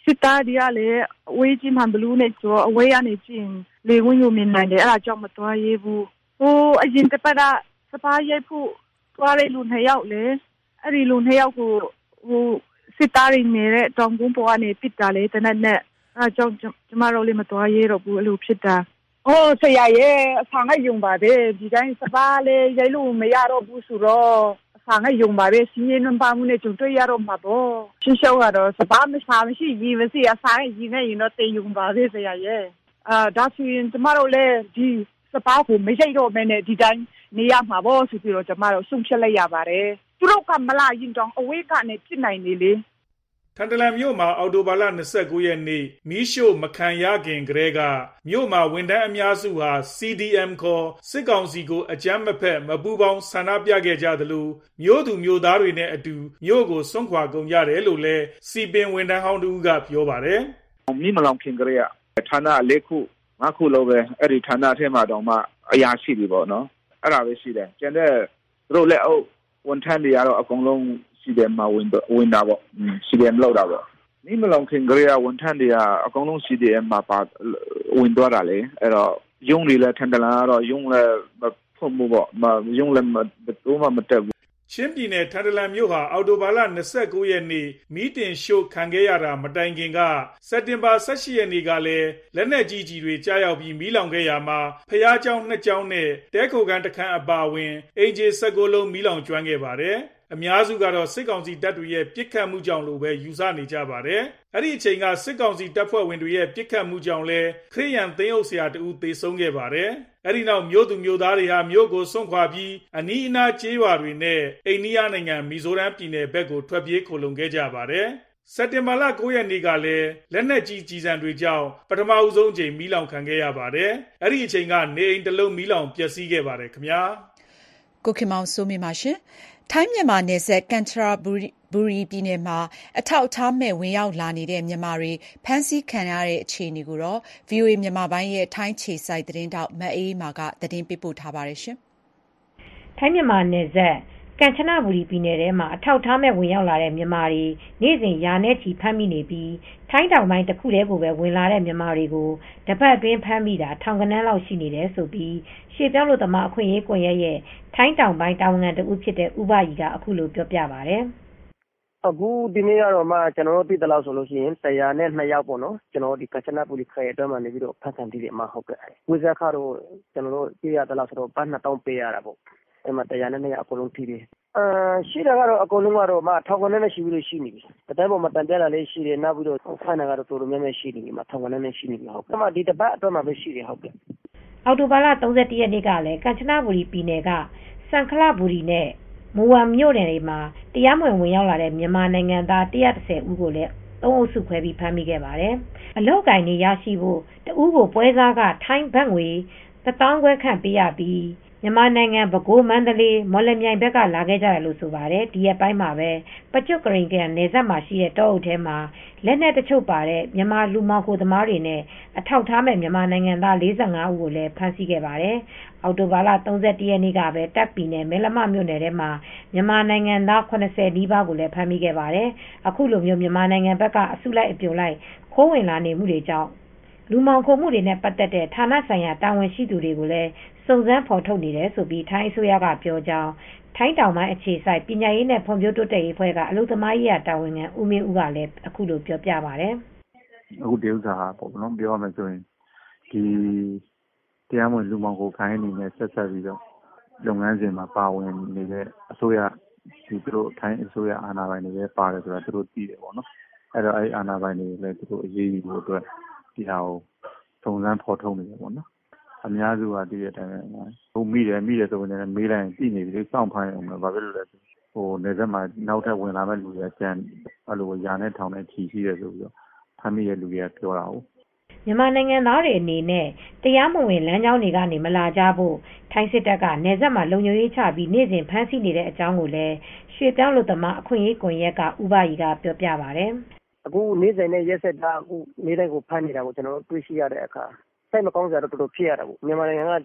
စစ်သားတွေကလည်းအဝေးကြီးမှဘလူးနဲ့ကျော်အဝေးကနေကြည့်လေဝင်းယူမြင်နိုင်တယ်အဲ့ဒါကြောင့်မသွားရဘူးဟိုအရင်တစ်ပတ်ကစပါးရိုက်ဖို့သွားတဲ့လူ2ယောက်လေအဲ့ဒီလူ2ယောက်ကိုဟိုစစ်သားတွေနေတဲ့တောင်ကုန်းပေါ်ကနေပစ်တာလေတနက်နဲ့အဲ့ကြောင့်ကျမတို့လည်းမသွားရတော့ဘူးအဲ့လိုဖြစ်တာဆရာရဲ့အဆောင်ကယုံပါတယ်ဒီတိုင်းစပါးလေရိုက်လို့မရတော့ဘူးဆိုတော့ဆောင်ကယုံပါတယ်စီးရင်နှပါမှုနဲ့ကြုံတွေ့ရတော့မှာပေါ့ရှင်းရှင်းကတော့စပါးမရှိကြီးမရှိအဆောင်ကြီးနဲ့ရင်တော့တင်ယုံပါတယ်ဆရာရဲ့ဒါဆိုရင်ကျမတို့လည်းဒီစပါးကိုမရိုက်တော့မနဲ့ဒီတိုင်းနေရမှာပေါ့ဆိုပြီးတော့ကျမတို့ဆုံးဖြတ်လိုက်ရပါတယ်သူတို့ကမလာရင်တော့အဝေးကနေပြစ်နိုင်နေလေထန်တလန်မြို့မှာအော်တိုဘာလ29ရက်နေ့မီးရှို့မခံရခင်ကတည်းကမြို့မှာဝန်ထမ်းအများစုဟာ CDM ခေါ်စစ်ကောင်စီကိုအကြမ်းမဖက်မပူးပေါင်းဆန္ဒပြခဲ့ကြသလိုမြို့သူမြို့သားတွေနဲ့အတူမြို့ကိုစွန့်ခွာကုန်ကြတယ်လို့လည်းစီပင်ဝန်ထမ်းဟောင်းတူကပြောပါတယ်။မိမလောင်ခင်ကတည်းကဌာန4ခု5ခုလောက်ပဲအဲ့ဒီဌာနထဲမှာတော့မှအရာရှိပြီပေါ့နော်။အဲ့ဒါပဲရှိတယ်။ကျန်တဲ့သူတို့လက်အုပ်ဝန်ထမ်းတွေကတော့အကုန်လုံးCDM မှာဝင်တာပေါ့CDM လောက်တာပေါ့မိမလောင်ခင်ကလေးကဝန်ထမ်းတွေကအကုန်လုံး CDM မှာပါဝင်သွားတာလေအဲ့တော့ယုံနေလဲထန်တလန်ကတော့ယုံလဲဖုံမှုပေါ့ယုံလဲတော့မတက်ဘူးချင်းပြည်နယ်ထန်တလန်မြို့ဟာအော်တိုဘာလ29ရက်နေ့မီးတင်ရှို့ခံခဲ့ရတာမတိုင်ခင်ကစက်တင်ဘာ18ရက်နေ့ကလည်းလက်နက်ကြီးကြီးတွေကြားရောက်ပြီးမီးလောင်ခဲ့ရမှာဖျားเจ้า2เจ้าနဲ့တဲခိုကန်တစ်ခန်းအပါဝင်အင်ဂျီ19လုံးမီးလောင်ကျွမ်းခဲ့ပါတယ်အများစုကတော့စစ်ကောင်စီတပ်တွေရဲ့ပစ်ခတ်မှုကြောင့်လို့ပဲယူဆနေကြပါတယ်။အဲ့ဒီအချိန်ကစစ်ကောင်စီတပ်ဖွဲ့ဝင်တွေရဲ့ပစ်ခတ်မှုကြောင့်လဲခရီးရန်သိန်းအုပ်ဆရာတဦးသေဆုံးခဲ့ပါတယ်။အဲ့ဒီနောက်မြို့သူမြို့သားတွေဟာမြို့ကိုစွန့်ခွာပြီးအနီးအနားကျေးရွာတွေနဲ့အိန္ဒိယနိုင်ငံမီဇိုရမ်ပြည်နယ်ဘက်ကိုထွက်ပြေးခိုလုံခဲ့ကြပါတယ်။စက်တင်ဘာလ9ရက်နေ့ကလည်းလက်နက်ကြီးကြီးစံတွေကြောင့်ပထမဦးဆုံးအကြိမ်မီးလောင်ခံခဲ့ရပါတယ်။အဲ့ဒီအချိန်ကနေအိမ်တစ်လုံးမီးလောင်ပျက်စီးခဲ့ပါတယ်ခင်ဗျာ။ကိုခင်မောင်စိုးမြင့်ပါရှင်။ထိုင်းမြန်မာနယ်စပ်ကန်ချရာဘူရီပြည်နယ်မှာအထောက်အထားမဲ့ဝင်ရောက်လာနေတဲ့မြန်မာတွေဖမ်းဆီးခံရတဲ့အခြေအနေကိုတော့ VOA မြန်မာပိုင်းရဲ့ထိုင်းခြေစိုက်သတင်းတောက်မအေးမာကသတင်းပေးပို့ထားပါတယ်ရှင်။ထိုင်းမြန်မာနယ်စပ်ကန်ချနာဘူရီပြည်နယ်ထဲမှာအထောက်အထားမဲ့ဝင်ရောက်လာတဲ့မြန်မာတွေနေ့စဉ်ရာနဲ့ချီဖမ်းမိနေပြီးထိုင်းတောင်ပိုင်းတစ်ခုတည်းကိုပဲဝင်လာတဲ့မြန်မာတွေကိုတပတ်အတွင်းဖမ်းမိတာထောင်ကနန်းလောက်ရှိနေတယ်ဆိုပြီးရှေ့ပြောင်းလို့သမားအခွင့်အရေးကွန်ရက်ရဲ့ထိုင်းတောင်ပိုင်းတာဝန်ခံတဦးဖြစ်တဲ့ဥပယီကအခုလိုပြောပြပါတယ်။အခုဒီနေ့ကတော့မှကျွန်တော်တို့သိတယ်လို့ဆိုလို့ရှိရင်102ယောက်ပေါ့နော်ကျွန်တော်ဒီကချနာပူလီခရဲအတွက်မှနေပြီးတော့ဖတ်ခံပြီးတယ်အမဟုတ်ကဲ့ဝိဇ္ဇာခါတော့ကျွန်တော်တို့သိရတယ်လို့ဆိုတော့ပတ်2000ပေးရတာပေါ့အဲ့မှာ102ယောက်အကုန်လုံးထိတယ်ရှိတာကတော့အကုန်လုံးကတော့မှထောင်ကနေနဲ့ရှိပြီးလို့ရှိနေပြီတတိုင်းပေါ်မှာတန်ပြလာလေးရှိတယ်နောက်ပြီးတော့ဖိုင်နာကတော့တော်တော်များများရှိနေပြီမှာထောင်ကနေနဲ့ရှိနေပြီဟုတ်ကဲ့ဒီတပတ်အတွက်မှာပဲရှိတယ်ဟုတ်ကဲ့အော်တိုဘာလ31ရက်နေ့ကလည်းကမ်ချနာဘူရီပြည်နယ်ကစန်ခလဘူရီနဲ့မူဝမ်မြို့နယ်တွေမှာတရားမဝင်ရောက်လာတဲ့မြန်မာနိုင်ငံသား130ဦးကိုလည်း3အုပ်စုခွဲပြီးဖမ်းမိခဲ့ပါတယ်။အလောက်ကိုင်းနေရရှိဖို့တဦးကိုပွဲစားကထိုင်းဘတ်ငွေ1000ခွဲခန့်ပေးရပြီးမြန်မာနိုင်ငံပဲခူးမန္တလေးမော်လမြိုင်ဘက်ကလာခဲ့ကြတယ်လို့ဆိုပါတယ်။ဒီရက်ပိုင်းမှာပဲပကျွတ်ကရင်ကန်နယ်စပ်မှာရှိတဲ့တောအုပ်ထဲမှာလက်နက်တချို့ပါတဲ့မြန်မာလူမောင်ခိုသမားတွေနဲ့အထောက်ထားမဲ့မြန်မာနိုင်ငံသား45ဦးကိုလည်းဖမ်းဆီးခဲ့ပါတယ်။အောက်တိုဘာလ31ရက်နေ့ကပဲတပ်ပြည်နယ်မဲလမမြို့နယ်ထဲမှာမြန်မာနိုင်ငံသား80နီးပါးကိုလည်းဖမ်းမိခဲ့ပါတယ်။အခုလိုမျိုးမြန်မာနိုင်ငံဘက်ကအစုလိုက်အပြုံလိုက်ခိုးဝင်လာနေမှုတွေကြောင့်လူမောင်ခိုမှုတွေနဲ့ပတ်သက်တဲ့ဌာနဆိုင်ရာတာဝန်ရှိသူတွေကိုလည်းစုံစမ်းဖော်ထုတ်နေတယ်ဆိုပြီးထိုင်းအစိုးရကပြောကြောင်းထိုင်းတောင်ပိုင်းအခြေစိုက်ပညာရေးနဲ့ဖွံ့ဖြိုးတိုးတက်ရေးဖွဲ့ကအလုပ်သမားရေးတာဝန်ခံဦးမင်းဦးကလည်းအခုလိုပြောပြပါတယ်။အခုဒီဥစ္စာပေါ့နော်ပြောရမယ်ဆိုရင်ဒီတရားမဝင်လူမောင်ခိုခိုင်းအနေနဲ့ဆက်ဆက်ပြီးတော့လုပ်ငန်းစဉ်မှာပါဝင်နေတဲ့အစိုးရဒီသူတို့ထိုင်းအစိုးရအာဏာပိုင်တွေပဲပါတယ်ဆိုတာသူတို့သိတယ်ပေါ့နော်။အဲ့တော့အဲ့အာဏာပိုင်တွေလည်းသူတို့အရေးယူဖို့အတွက်ဒီဟာကိုစုံစမ်းဖော်ထုတ်နေတယ်ပေါ့နော်။အများစုကဒီတဲ့အတိုင်းဟိုမိတယ်ဆိုရင်လည်းမေးလိုက်ရင်သိနေပြီစောင့်ဖိုင်းအောင်ပဲဘာဖြစ်လို့လဲဟိုနေစက်မှာနောက်ထပ်ဝင်လာမဲ့လူတွေကျန်အဲ့လိုယာနဲ့ထောင်နဲ့ချီရှိတယ်ဆိုပြီးတော့ဖမ်းမိတဲ့လူတွေကပြောတာဟုတ်မြန်မာနိုင်ငံသားတွေအနေနဲ့တရားမဝင်လမ်းကြောင်းတွေကနေမလာကြဖို့ထိုင်းစစ်တပ်ကနယ်စပ်မှာလုံခြုံရေးချပြီးနေ့စဉ်ဖမ်းဆီးနေတဲ့အကြောင်းကိုလည်းရွှေပြောင်းလို့သမားအခွင့်အရေးကွန်ရက်ကဥပယီကပြောပြပါတယ်အခုနေ့စဉ်နဲ့ရက်ဆက်တာအခုနေ့တိုင်းကိုဖမ်းနေတာကိုကျွန်တော်တို့တွေ့ရှိရတဲ့အခါစိတ်မကောင်းစရာတော့တော်တော်ဖြစ်ရတာပေါ့မြန်မာနိုင်ငံကဒီ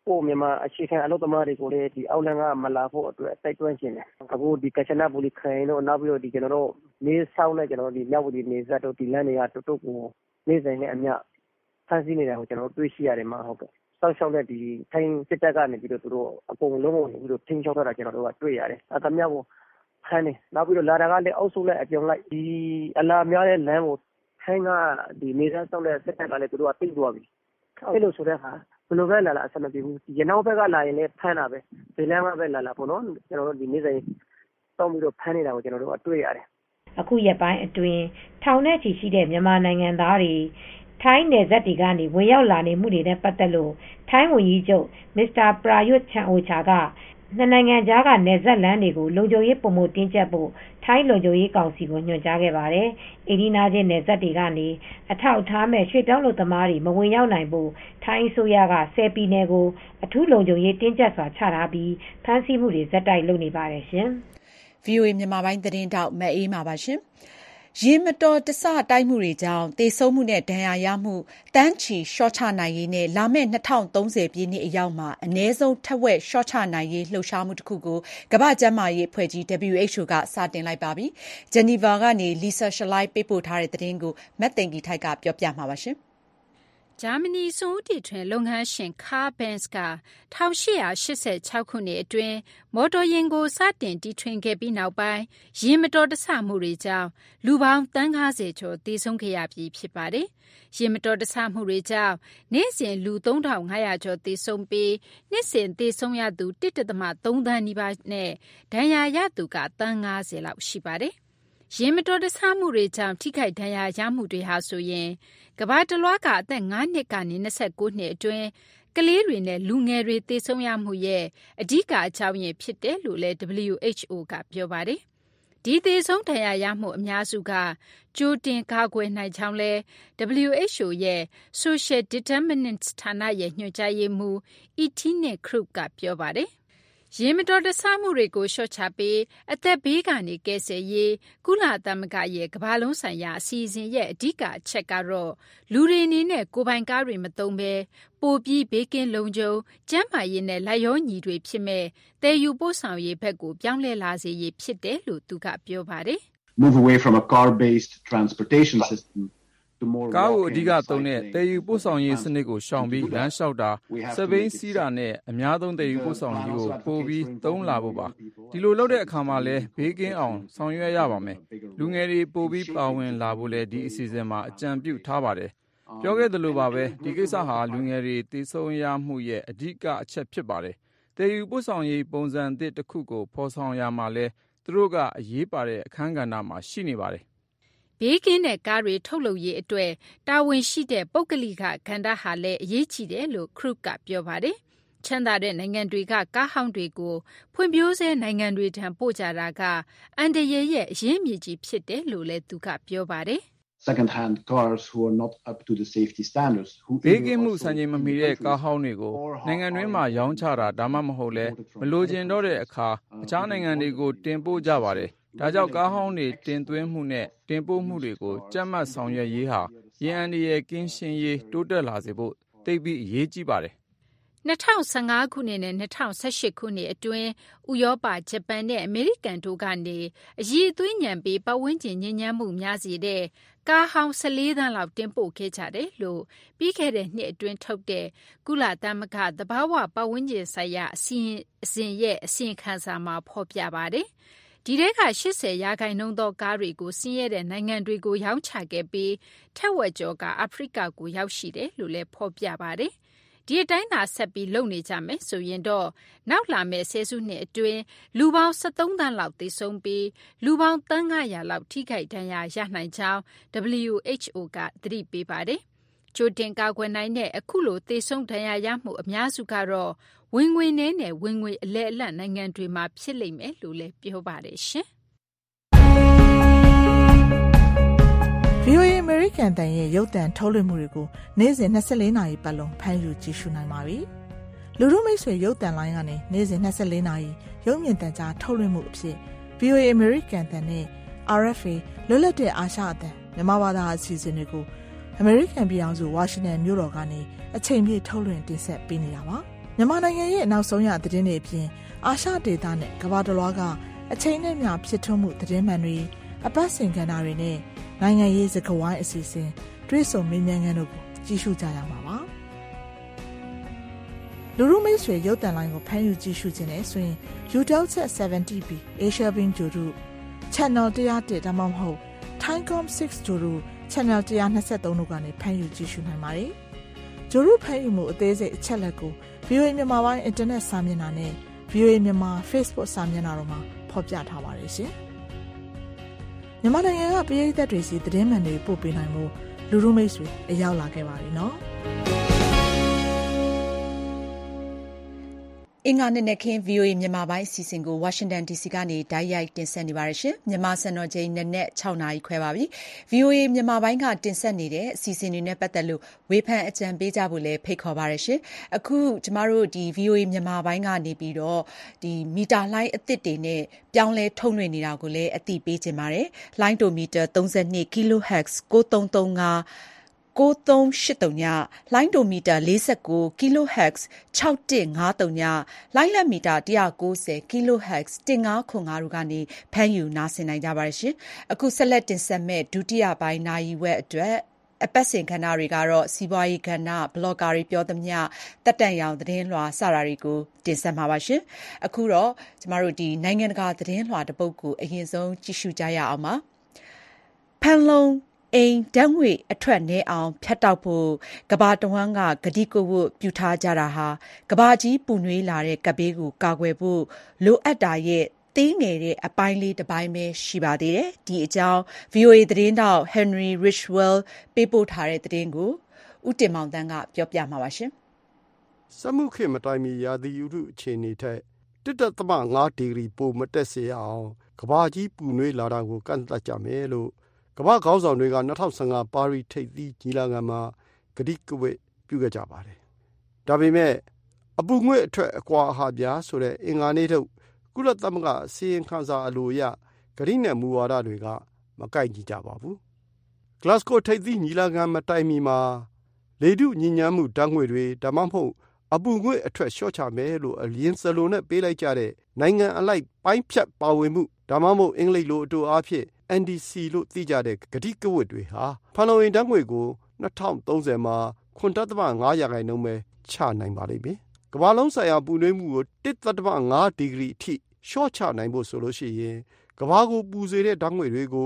ကိုမြန်မာအခြေခံအလုပ်သမားတွေကိုလည်းဒီအောက်လမ်းကမလာဖို့အတွက်တိုက်တွန်းခြင်းတယ်အခုဒီကချနဘူလီခိုင်တို့နောက်ပြီးတော့ဒီကျွန်တော်တို့နေဆောင်နဲ့ကျွန်တော်ဒီမြောက်ဘူလီနေဆက်တို့ဒီလမ်းတွေကတုတ်ကိုနေဆိုင်နဲ့အမြဖန်ဆီးနေတာကိုကျွန်တော်တွေ့ရှိရတယ်မှာဟုတ်ကဲ့စောက်ရှောက်တဲ့ဒီထိုင်းစစ်တပ်ကနေပြီးတော့သူတို့အကုန်လုံးကိုပြီးတော့ထင်းချောက်ထားတာကျွန်တော်တို့ကတွေ့ရတယ်အတမြောက်ကိုဖမ်းနေနောက်ပြီးတော့လာတာကလည်းအောက်ဆုလိုက်အပြုံလိုက်ဒီအလားများတဲ့လမ်းကိုထိုင်းကဒီနေဆက်ဆောင်တဲ့စစ်တပ်ကလည်းသူတို့ကတိတ်သွားပြီအဲ့လိုဆိုတဲ့အခါဘယ်လိုပဲလာအဆင်မပြေဘူးဒီနောက်ဘက်ကလာရင်လည်းဖမ်းတာပဲဒီလမ်းကပဲလာပေါ့နော်ကျွန်တော်တို့ဒီနေဆိုင်တောင်းပြီးတော့ဖမ်းနေတာကိုကျွန်တော်တို့ကတွေ့ရတယ်အခုရက်ပိုင်းအတွင်းထောင်နဲ့ချီရှိတဲ့မြန်မာနိုင်ငံသားတွေထိုင်းနယ်စပ်တွေကနေဝင်ရောက်လာနေမှုတွေနဲ့ပတ်သက်လို့ထိုင်းဝန်ကြီးချုပ်မစ္စတာပရာယွတ်ချန်အိုချာကနှစ်နိုင်ငံကြားကနယ်စပ်လမ်းတွေကိုလုံခြုံရေးပုံမတင်းကျပ်ဖို့ထိုင်းလုံခြုံရေးကောင်စီကိုညွှန်ကြားခဲ့ပါတယ်။အိန္ဒိနာချင်းနယ်စပ်တွေကနေအထောက်အထားမဲ့ရွှေ့ပြောင်းလူသမားတွေမဝင်ရောက်နိုင်ဖို့ထိုင်းအစိုးရက10ပြည်နယ်ကိုအထူးလုံခြုံရေးတင်းကျပ်စွာချထားပြီးဖမ်းဆီးမှုတွေဇက်တိုက်လုပ်နေပါတယ်ရှင်။ VOA မြန်မာပိုင်းသတင်းတောက်မအေးမှာပါရှင်။ရေမတော်တဆတိုက်မှုတွေကြောင့်သေဆုံးမှုနဲ့ဒဏ်ရာရမှုတန်းချီရှော့ချနိုင်ရေးနဲ့လာမယ့်2030ပြည့်နှစ်အရောက်မှာအနည်းဆုံးထက်ဝက်ရှော့ချနိုင်ရေးလှုပ်ရှားမှုတစ်ခုကိုကမ္ဘာ့ကျန်းမာရေးအဖွဲ့ကြီး WHO ကစတင်လိုက်ပါပြီ။ ဂျနီဗာကနေ Lisa Schlein ပေးပို့ထားတဲ့သတင်းကိုမတ်သိင်္ဂီထိုက်ကပြောပြမှာပါရှင်။ဂျာမနီစွန့်ဦးတီထွင်လုပ်ငန်းရှင် Carl Benz က1886ခုနှစ်အတွင်းမော်တော်ယာဉ်ကိုစတင်တီထွင်ခဲ့ပြီးနောက်ပိုင်းယာဉ်မတော်တဆမှုတွေကြောင့်လူပေါင်းသန်း90ကျော်သေဆုံးခဲ့ရပြီးဖြစ်ပါတယ်။ယာဉ်မတော်တဆမှုတွေကြောင့်နေ့စဉ်လူ3500ကျော်သေဆုံးပြီးနှစ်စဉ်သေဆုံးရသူ 1.3 သန်းနီးပါးနဲ့ဒဏ်ရာရသူကသန်း90လောက်ရှိပါတယ်။ယာဉ်မတော်တဆမှုတွေကြောင့်ထိခိုက်ဒဏ်ရာရမှုတွေဟာဆိုရင်ကမ္ဘာတလွှားကအသက်5နှစ်ကနေ29နှစ်အတွင်းကလေးတွေနဲ့လူငယ်တွေသေဆုံးရမှုရဲ့အဓိကအကြောင်းရင်းဖြစ်တယ်လို့လည်း WHO ကပြောပါတယ်။ဒီသေဆုံးဒဏ်ရာရမှုအများစုကကြိုတင်ကာကွယ်နိုင်ကြောင်းလဲ WHO ရဲ့ Social Determinants ဌာနရဲ့ညွှန်ကြားရေးမှူး Etienne Krug ကပြောပါတယ်။ယာဉ်မတော်တဆမှုတွေကိုလျှော့ချပြီးအသက်ဘေးကနေကယ်ဆယ်ရေးကုလသမဂ္ဂရဲ့ကမ္ဘာလုံးဆိုင်ရာအစီအစဉ်ရဲ့အဓိကအချက်ကတော့လူတွေအနေနဲ့ကိုယ်ပိုင်ကားတွေမသုံးဘဲပိုပြီးဘေးကင်းလုံခြုံကျန်းမာရေးနဲ့လိုက်လျောညီတွေဖြစ်မဲ့သယ်ယူပို့ဆောင်ရေးဘက်ကိုပြောင်းလဲလာစေရေးဖြစ်တယ်လို့သူကပြောပါတယ်။ Move away from a car-based transportation system ကားကိုအဓိကသုံးတဲ့တည်ယူပို့ဆောင်ရေးစနစ်ကိုရှောင်ပြီးလမ်းလျှောက်တာစပိန်စီးတာနဲ့အများဆုံးတည်ယူပို့ဆောင်ရေးကိုပိုပြီးသုံးလာဖို့ပါဒီလိုလုပ်တဲ့အခါမှာလဲဘေးကင်းအောင်ဆောင်ရွက်ရပါမယ်လူငယ်တွေပိုပြီးပါဝင်လာဖို့လဲဒီအစီအစဉ်မှာအကြံပြုထားပါတယ်ပြောခဲ့သလိုပါပဲဒီကိစ္စဟာလူငယ်တွေတည်ဆုံရမှုရဲ့အဓိကအချက်ဖြစ်ပါတယ်တည်ယူပို့ဆောင်ရေးပုံစံအသစ်တစ်ခုကိုဖော်ဆောင်ရမှာလဲသူတို့ကအရေးပါတဲ့အခန်းကဏ္ဍမှာရှိနေပါတယ်ဘေးကင်းတဲ့ကားတွေထုတ်လုပ်ရေးအတွက်တာဝန်ရှိတဲ့ပုဂ္ဂလိကကဏ္ဍဟာလည်းအရေးကြီးတယ်လို့ Krug ကပြောပါတယ်။ချမ်းသာတဲ့နိုင်ငံတွေကကားဟောင်းတွေကိုဖွံ့ဖြိုးဆဲနိုင်ငံတွေထံပို့ကြတာကအန္တရာယ်ရဲ့အရင်းအမြစ်ကြီးဖြစ်တယ်လို့လည်းသူကပြောပါတယ်။ second-hand cars who are not up to the safety standards ဘေးကင်းမှုစံချိန်မမီတဲ့ကားဟောင်းတွေကိုနိုင်ငံတွင်းမှာရောင်းချတာဒါမှမဟုတ်လဲမလိုချင်တော့တဲ့အခါအခြားနိုင်ငံတွေကိုတင်ပို့ကြပါတယ်ဒါကြောင့်ကားဟောင်းတွေတင်သွင်းမှုနဲ့တင်ပို့မှုတွေကိုကြပ်မတ်ဆောင်ရွက်ရေးဟာရန်အန္တရာယ်ကင်းရှင်းရေးတိုးတက်လာစေဖို့သိပ်ပြီးအရေးကြီးပါတယ် 2015ခုနှစ်နဲ့2018ခုနှစ်အတွင်းဥရောပဂျပန်နဲ့အမေရိကန်တို့ကနေအရည်အသွေးညံပြီးပတ်ဝန်းကျင်ညစ်ညမ်းမှုများစေတဲ့ကားဟောင်း14သန်းလောက်တင်ပို့ခဲ့ကြတယ်လို့ပြီးခဲ့တဲ့နှစ်အတွင်းထုတ်တဲ့ကုလသမဂ္ဂသဘာဝပတ်ဝန်းကျင်ဆိုင်ရာအစီအစဉ်ရဲ့အစီရင်ခံစာမှာဖော်ပြပါတယ်ဒီထဲက80%သောကားတွေကိုဆင်းရဲတဲ့နိုင်ငံတွေကိုရောင်းချခဲ့ပြီးထက်ဝက်ကျော်ကအာဖရိကကိုရောက်ရှိတယ်လို့လည်းဖော်ပြပါတယ်။ဒီအတိုင်းသာဆက်ပြီးလုပ်နေကြမယ်ဆိုရင်တော့နောက်လာမယ့်ဆယ်စုနှစ်အတွင်းလူပေါင်း73သန်းလောက်သေဆုံးပြီးလူပေါင်းသန်း900လောက်ထိခိုက်ဒဏ်ရာရနိုင်ကြောင်း WHO ကသတိပေးပါတယ်။ကြိုတင်ကာကွယ်နိုင်တဲ့အခုလိုသေဆုံးဒဏ်ရာရမှုအများစုကတော့ဝင်ငွေနည်းနဲ့ဝင်ငွေအလဲအလတ်နိုင်ငံတွေမှာဖြစ်လိမ့်မယ်လို့လည်းပြောပါတယ်ရှင်။ VOA American တန်ရဲ့ရုပ်သံထုတ်လွှင့်မှုတွေကိုနေ့စဉ်24နာရီပတ်လုံးဖမ်းယူကြည့်ရှုနိုင်ပါပြီ။လူထုမိတ်ဆွေရုပ်သံလိုင်းကနေနေ့စဉ်24နာရီရုပ်မြင်သံကြားထုတ်လွှင့်မှုအဖြစ် VOA American တန်နဲ့ RFA လွတ်လပ်တဲ့အာရှအသံမြန်မာဘာသာအစီအစဉ်တွေကို American ပြည်ထောင်စု Washington မြို့တော်ကနေအချိန်ပြည့်ထုတ်လွှင့်တင်ဆက်ပေးနေတာပါ။မြန်မာနိုင်ငံရဲ့နောက်ဆုံးရသတင်းတွေအပြင်အာရှဒေသနဲ့ကမ္ဘာတစ်လွှားကအချိန်နဲ့မျှဖြစ်ထွန်းမှုသတင်းမှန်တွေအပတ်စဉ်ကဏ္ဍတွေနဲ့နိုင်ငံရေးစကားဝိုင်းအစီအစဉ်တွေးဆုံမေးမြန်းခန်းတို့ကိုကြည့်ရှုကြရမှာပါလူရုမိတ်ဆွေရုပ်သံလိုင်းကိုဖမ်းယူကြည့်ရှုခြင်းနဲ့ဆိုရင် UW 70B Asia Bin Juru Channel 101ဒါမှမဟုတ် Timecom 6 Juru Channel 123တို့ကနေဖမ်းယူကြည့်ရှုနိုင်ပါတယ်ဂျိုရုဖမ်းယူမှုအသေးစိတ်အချက်လက်ကို VOA မြန်မာပိုင်းအင်တာနက်စာမျက်နှာနဲ့ VOA မြန်မာ Facebook စာမျက်နှာတို့မှာဖော်ပြထားပါတယ်ရှင်မြန်မာနိုင်ငံကပြည်သက်တွေစီသတင်းမှန်တွေပို့ပေးနိုင်မှုလူရုမိတ်ဆွေအရောက်လာခဲ့ပါပြီနော်အင်္ဂါနေ့နဲ့ခင်း VOA မြန်မာပိုင်းအစီအစဉ်ကို Washington DC ကနေတိုက်ရိုက်တင်ဆက်နေပါတယ်ရှင်မြန်မာစံတော်ချိန်နဲ့6နာရီခွဲပါပြီ VOA မြန်မာပိုင်းကတင်ဆက်နေတဲ့အစီအစဉ်တွေနဲ့ပတ်သက်လို့ဝေဖန်အကြံပေးကြဖို့လည်းဖိတ်ခေါ်ပါရရှင်အခုကျမတို့ဒီ VOA မြန်မာပိုင်းကနေပြီးတော့ဒီမီတာလှိုင်းအသစ်တွေနဲ့ပြောင်းလဲထုတ်လွှင့်နေတာကိုလည်းအသိပေးခြင်းပါတယ်လှိုင်းတိုမီတာ32 kHz 9335 9383ညလိုင်းဒိုမီတာ49 kHz 6153ညလိုင်းလက်မီတာ190 kHz 1505တို့ကနေဖမ်းယူနားဆင်နိုင်ကြပါရှင်အခုဆက်လက်တင်ဆက်မဲ့ဒုတိယပိုင်းနာရီဝက်အတွက်အပတ်စဉ်ခဏတွေကတော့စီးပွားရေးကဏ္ဍဘလော့ဂါတွေပြောသမျှတက်တန့်ရောင်သတင်းလွှာစတာတွေကိုတင်ဆက်မှာပါရှင်အခုတော့ကျမတို့ဒီနိုင်ငံတကာသတင်းလွှာတစ်ပုဒ်ကိုအရင်ဆုံးကြည့်ရှုကြရအောင်ပါဖန်လုံအိမ်ဓာတ်ငွေအထွက်နေအောင်ဖြတ်တောက်ဖို့ကဘာတဝန်းကဂတိကဝတ်ပြုထားကြတာဟာကဘာကြီးပူနွေးလာတဲ့ကပ်ဘေးကိုကာကွယ်ဖို့လိုအပ်တာရဲ့သေးငယ်တဲ့အပိုင်းလေးတစ်ပိုင်းပဲရှိပါသေးတယ်ဒီအကြောင်း VOA သတင်းတောက် Henry Richwell ပေးပို့ထားတဲ့သတင်းကိုဦးတင်မောင်တန်းကပြောပြမှာပါရှင်စမှုခေမတိုင်မီရာသီဥတုအခြေအနေထက် 1.5 ဒီဂရီပိုမတက်စေအောင်ကဘာကြီးပူနွေးလာတာကိုကန့်သတ်ကြမယ်လို့ကမ္ဘာခေါင်းဆောင်တွေက2015ပါရီထိပ်သီးညီလာခံမှာကတိကဝတ်ပြုခဲ့ကြပါတယ်။ဒါပေမဲ့အပူငွေ့အထွက်အကွာအဟာပြားဆိုတဲ့အင်္ဂါနေ့ထုတ်ကုလသမဂ္ဂအစည်းအဝေးအလိုအရဂတိနဲ့မူဝါဒတွေကမကိုက်ညီကြပါဘူး။ Glasgow ထိပ်သီးညီလာခံမတိုင်မီမှာလေထုညစ်ညမ်းမှုဓာတ်ငွေ့တွေဒါမှမဟုတ်အပူငွေ့အထွက်လျှော့ချမယ်လို့အလင်းစလုံးနဲ့ပေးလိုက်ကြတဲ့နိုင်ငံအလိုက်ပိုင်းဖြတ်ပါဝင်မှုဒါမှမဟုတ်အင်္ဂလိပ်လိုအတူအားဖြင့်NDC လို့သိကြတဲ့ဂတိကဝတ်တွေဟာဖန်လုံအိမ်ဓာတ်ငွေ့ကို2030မှာ 9.5 ရာခိုင်နှုန်းပဲချနိုင်ပါလိမ့်မယ်။ကမ္ဘာလုံးဆိုင်ရာပူနွေးမှုကို 1.5 ဒီဂရီအထိလျှော့ချနိုင်ဖို့ဆိုလို့ရှိရင်ကမ္ဘာကိုပူစေတဲ့ဓာတ်ငွေ့တွေကို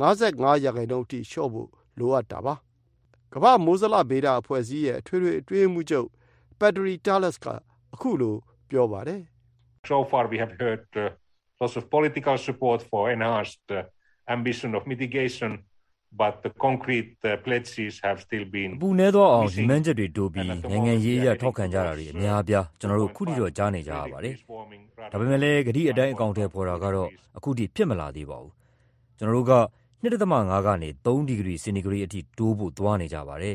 55 ရာခိုင်နှုန်းအထိလျှော့ဖို့လိုအပ်တာပါ။ကမ္ဘာမိုးဇလဗေဒအဖွဲ့အစည်းရဲ့အထွေထွေအတွင်းမှုချုပ် Patri Talas ကအခုလိုပြောပါတယ်။ So far we have heard lots of political support for enhanced ambition of mitigation but the concrete pledges have still been ပူနေတော့အောင်ဒီမှန်းချက်တွေတိုးပြီးနိုင်ငံရေးအရထောက်ခံကြတာတွေအများအပြားကျွန်တော်တို့ခုထိတော့ကြားနေကြရပါတယ်ဒါပေမဲ့လည်းဂတိအတိုင်းအကောင့်ထဲပေါ်တာကတော့အခုထိဖြစ်မလာသေးပါဘူးကျွန်တော်တို့က 2.5 ကနေ3ဒီဂရီစင်တီဂရိတ်အထိတိုးဖို့သွားနေကြပါတယ်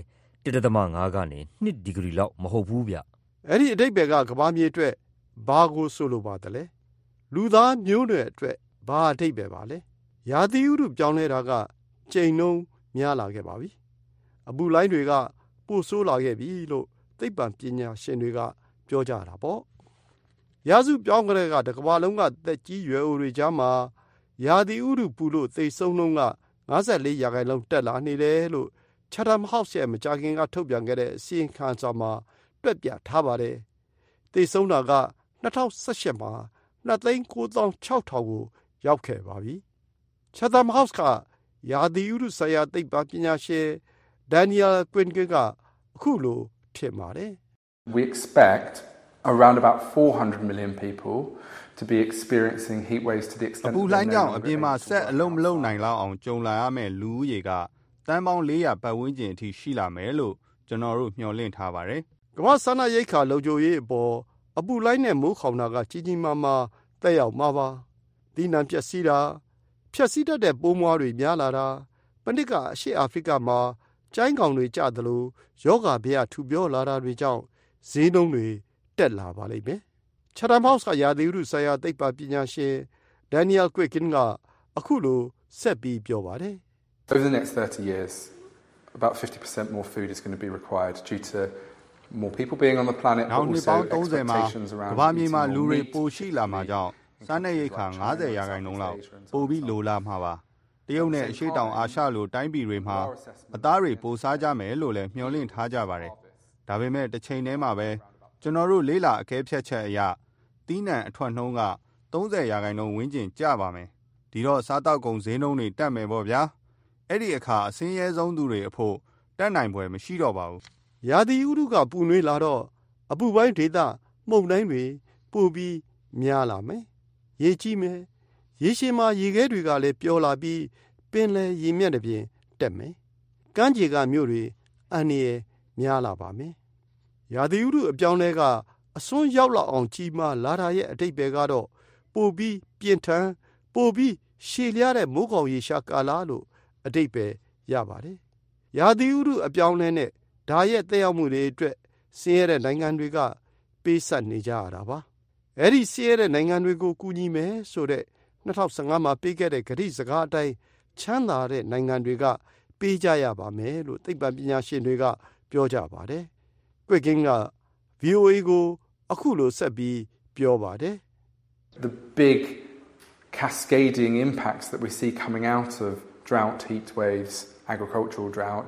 1.5 ကနေ2ဒီဂရီလောက်မဟုတ်ဘူးဗျအဲ့ဒီအဓိပ္ပာယ်ကကမ္ဘာမြေအတွက်ဘာကိုဆိုလိုပါသလဲလူသားမျိုးနွယ်အတွက်ဘာအဓိပ္ပာယ်ပါလဲရာသီဥတုပြောင်းလဲတာကကြိမ်နှုန်းများလာခဲ့ပါပြီအပူလိုင်းတွေကပိုဆိုးလာခဲ့ပြီလို့သိပ္ပံပညာရှင်တွေကပြောကြတာပေါ့ရာစုပြောင်းကြတဲ့ကတကမ္ဘာလုံးကသက်ကြီးရွယ်အိုတွေကြားမှာရာသီဥတုပူလို့သိဆုံးနှုန်းက54ရာခိုင်နှုန်းတက်လာနေတယ်လို့ Chatham House ရဲ့မကြာခင်ကထုတ်ပြန်ခဲ့တဲ့အစီရင်ခံစာမှာတွက်ပြထားပါတယ်သိဆုံးတာက2018မှာ2,96,000 ကိုရောက်ခဲ့ပါပြီChatham House ကရာသီဥတုဆိုင်ရာသိပ္ပံပညာရှင် Daniel Quinn ကအခုလိုထင်ပါတယ် We expect around about 400 million people to be experiencing heat waves to the extent အပူလှိုင်းကြောင့်အပြင်မှာဆက်အလုံးမလုံးနိုင်လောက်အောင်ကြုံလာရမယ့်လူဦးရေကတန်းပေါင်း400ပတ်ဝန်းကျင်အထိရှိလာမယ်လို့ကျွန်တော်တို့မျှော်လင့်ထားပါတယ်ကမ္ဘာစားနပ်ရိက္ခာလုံခြုံရေးအပေါ်အပူလှိုင်းနဲ့မိုးခေါင်တာကကြီးကြီးမားမားသက်ရောက်မှာပါဒီနံပျက်စီးတာဖြက်စီးတတ်တဲ့ပိုးမွားတွေများလာတာပဏိကအရှေ့အာဖရိကမှာကျိုင်းကောင်တွေကျသလိုယောဂဗျာထူပြောလာတာတွေကြောင့်ဈေးနှုန်းတွေတက်လာပါလိမ့်မယ်။ Chatham House ကရာသီဥတုဆိုင်ရာသိပ္ပံပညာရှင် Daniel Quinn ကအခုလိုဆက်ပြီးပြောပါတယ် Over the next 30 years about 50% more food is going to be required due to more people being on the planet, နော but င်နှစ် also ပေါင်း30မှာ expectations က around မ္ဘာမြေ eating မှာ more လူတွေ meat. ပိုရှိလာမှာကြောင့်စားနပ်ရိက္ခာ50% လောက်ပိုပြီးလိုလာမှာပါတရုတ်နဲ့အရှေ့တောင်အာရှလိုတိုင်းပြည်တွေမှာအသားတွေပိုစားကြမယ်လို့လည်းမျှော်လင့်ထားကြပါတယ်ဒါပေမဲ့တစ်ချိန်တည်းမှာပဲကျွန်တော်တို့လေးလာအကဲဖြတ်ချက်အရသီးနှံအထွက်နှုန်းက30% ဝန်းကျင်ကျပါမယ်ဒီတော့စားတောက်ကုန်ဈေးနှုန်းတွေတက်မယ်ပေါ့ဗျာအဲ့ဒီအခါအစင်းရဲဆုံးသူတွေအဖို့တက်နိုင်ပွဲမရှိတော့ပါဘူးရာသီဥတုကပူနွေးလာတော့အပူပိုင်းဒေသမှုန်တိုင်းတွေပိုပြီးများလာမယ်ရေကြီးမယ်ရေရှည်မှာရေခဲတွေကလည်းပျော်လာပြီးပင်လယ်ရေမျက်နှာပြင်တက်မယ်ကမ်းခြေကမြို့တွေအန္တရာယ်များလာပါမယ်ရာသီဥတုအပြောင်းလဲကအစွန်းရောက်လောက်အောင်ကြီးမားလာတာရဲ့အတိတ်ပဲကတော့ပိုပြီးပြင်းထန်ပိုပြီးရှည်လျားတဲ့မိုးကောင်ရေရှားကာလလို့အတိတ်ပဲရပါတယ်ရာသီဥတုအပြောင်းလဲနဲ့ဒါရဲ့သက်ရောက်မှုတွေအတွက်ဆင်းရဲတဲ့နိုင်ငံတွေကပေးဆက်နေကြရတာပါအဲ့ဒီဆင်းရဲတဲ့နိုင်ငံတွေကိုကူညီမယ်ဆိုတဲ့2015မှာပေးခဲ့တဲ့ကတိစကားအတိုင်းချမ်းသာတဲ့နိုင်ငံတွေကပေးကြရပါမယ်လို့သိပ္ပံပညာရှင်တွေကပြောကြပါတယ်။ကွက်ကင်းက VOA ကိုအခုလိုဆက်ပြီးပြောပါတယ် The big cascading impacts that we see coming out of drought, heat waves, agricultural drought,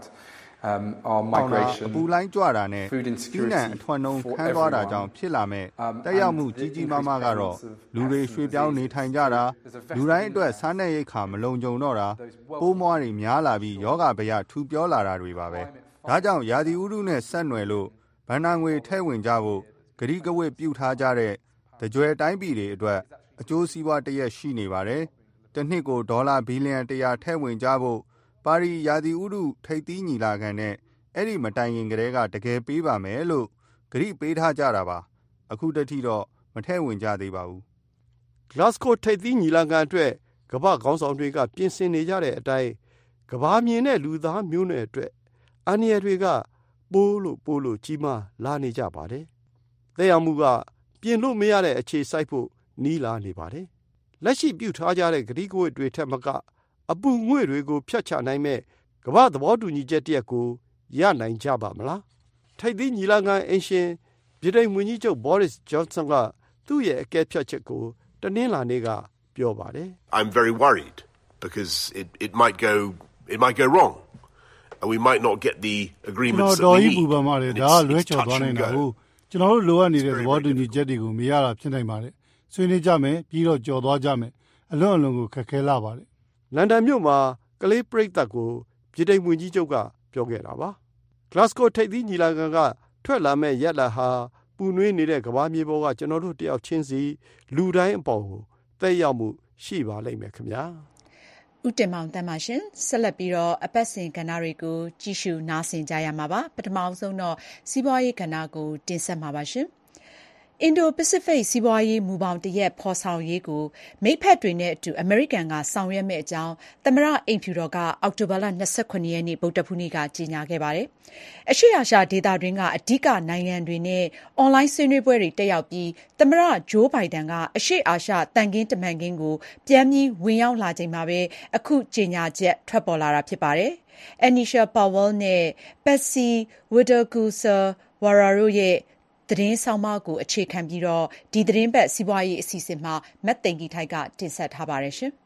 our migration, အပူလိုင်းကြွတာနဲ့ food သီးနှံ insecurity အထွက်နှုန်း for ခန်းသွားတာကြောင့် everyone. ဖြစ်လာမဲ့တက်ရောက်မှုကြီးကြီးမားမားကတော့လူတွေရွှေ့ပြောင်းနေထိုင်ကြတာလူတိုင်းအတွက်စားနပ်ရိက္ခာမလုံခြုံတော့တာပိုးမွားတွေများလာပြီးယောဂဗျထူပြောလာတာတွေပါပဲဒါကြောင့်ရာသီဥတုနဲ့ဆက်နွယ်လို့ဗန္ဒာငွေထဲဝင်ကြဖို့ဂရိကဝတ်ပြုထားကြတဲ့တကြွယ်တိုင်းပြည်တွေအတွက်အကျိုးစီးပွားတရက်ရှိနေပါတယ်တစ်နှစ်ကိုဒေါ်လာဘီလီယံ100ထဲဝင်ကြဖို့ပါရီရာသီဥတုထိပ်သီးညီလာခံနဲ့အဲ့ဒီမတိုင်ခင်ကတည်းကတကယ်ပေးပါမယ်လို့ဂရိပေးထားကြတာပါအခုတတိတော့မထဲဝင်ကြသေးပါဘူး Glasgow ထိပ်သီးညီလာခံအတွက်ကမ္ဘာခေါင်းဆောင်တွေကပြင်ဆင်နေကြတဲ့အတိုင်းကမ္ဘာမြင်တဲ့လူသားမျိုးနွယ်အတွက်အန္တရာယ်တွေကပိုးလို့ကြီးမားလာနေကြပါတယ်သက်ရောက်မှုကပြင်လို့မရတဲ့အခြေစိုက်ဖို့နီးလာနေပါတယ်လက်ရှိပြုထားကြတဲ့ဂရိကဝတ်တွေထက်မကအပူငွေ့တွေကိုဖျက်ချနိုင်မဲ့ကမ္ဘာသဘောတူညီချက်တရက်ကိုရနိုင်ကြပါမလားထိပ်သီးညီလာခံအင်ရှင်ဗြိတိန်ဝန်ကြီးချုပ် Boris Johnson ကသူ့ရဲ့အကဲဖြတ်ချက်ကိုတနင်္လာနေ့ကပြောပါတယ် I'm very worried because it might go wrong and we might not get the agreements that we need ပူပန်ပါတယ်ဒါကလွဲချော်သွားနိုင်တာကိုကျွန်တော်တို့လိုအပ်နေတဲ့သဘောတူညီချက်တွေကိုမရတာဖြစ်နိုင်ပါတယ်ဆွေးနွေးကြမယ်ပြီးတော့ကြော်သွားကြမယ်အလွန်ကိုခက်ခဲလာပါတယ်လန်ဒန်မြို့မှာကလေးပရိသတ်ကိုဗြိတိန်ဝန်ကြီးချုပ်ကပြောခဲ့တာပါ Glasgow ထိပ်သီးညီလာခံကထွက်လာမဲ့ရက်လက်ဟာပူနွေးနေတဲ့ကမ္ဘာမြေပေါ်ကကျွန်တော်တို့တယောက်ချင်းစီလူတိုင်းအပေါ်ကိုသက်ရောက်မှုရှိပါလိမ့်မယ်ခင်ဗျာဦးတင်မောင်တမ်းပါရှင်ဆက်လက်ပြီးတော့အပတ်စဉ်ကဏ္ဍတွေကိုကြည့်ရှုနားဆင်ကြရမှာပါပထမဆုံးတော့စီးပွားရေးကဏ္ဍကိုတင်ဆက်မှာပါရှင်အင်ဒိုပစိဖိတ်စီးပွားရေးမူပေါင်းတရက်ဖော်ဆောင်ရေးကိုမိတ်ဖက်တွေနဲ့အတူအမေရိကန်ကဆောင်ရွက်မဲ့အကြောင်းသမ္မတအိမ်ဖြူတော်ကအောက်တိုဘာလ29ရက်နေ့ဗုဒ္ဓဖူးနေ့ကကြေညာခဲ့ပါတယ်။အရှေ့အာရှဒေသတွင်းကအဓိကနိုင်ငံတွေနဲ့အွန်လိုင်းဆွေးနွေးပွဲတွေတက်ရောက်ပြီးသမ္မတဂျိုးဘိုင်ဒန်ကအရှေ့အာရှတန်ခင်းတမန်ခင်းကိုပြန်ပြီးဝင်ရောက်လာချိန်မှာပဲအခုကြေညာချက်ထွက်ပေါ်လာတာဖြစ်ပါတယ်။ Anisha Powell နဲ့ Patsy Widakuswara တို့ရဲ့သတင်းဆောင်မကိုအခြေခံပြီးတော့ဒီသတင်းပတ်စီးပွားရေးအစီအစဉ်မှာမတ်သိင်္ဂီထိုက်ကတင်ဆက်ထားပါတယ်ရှင်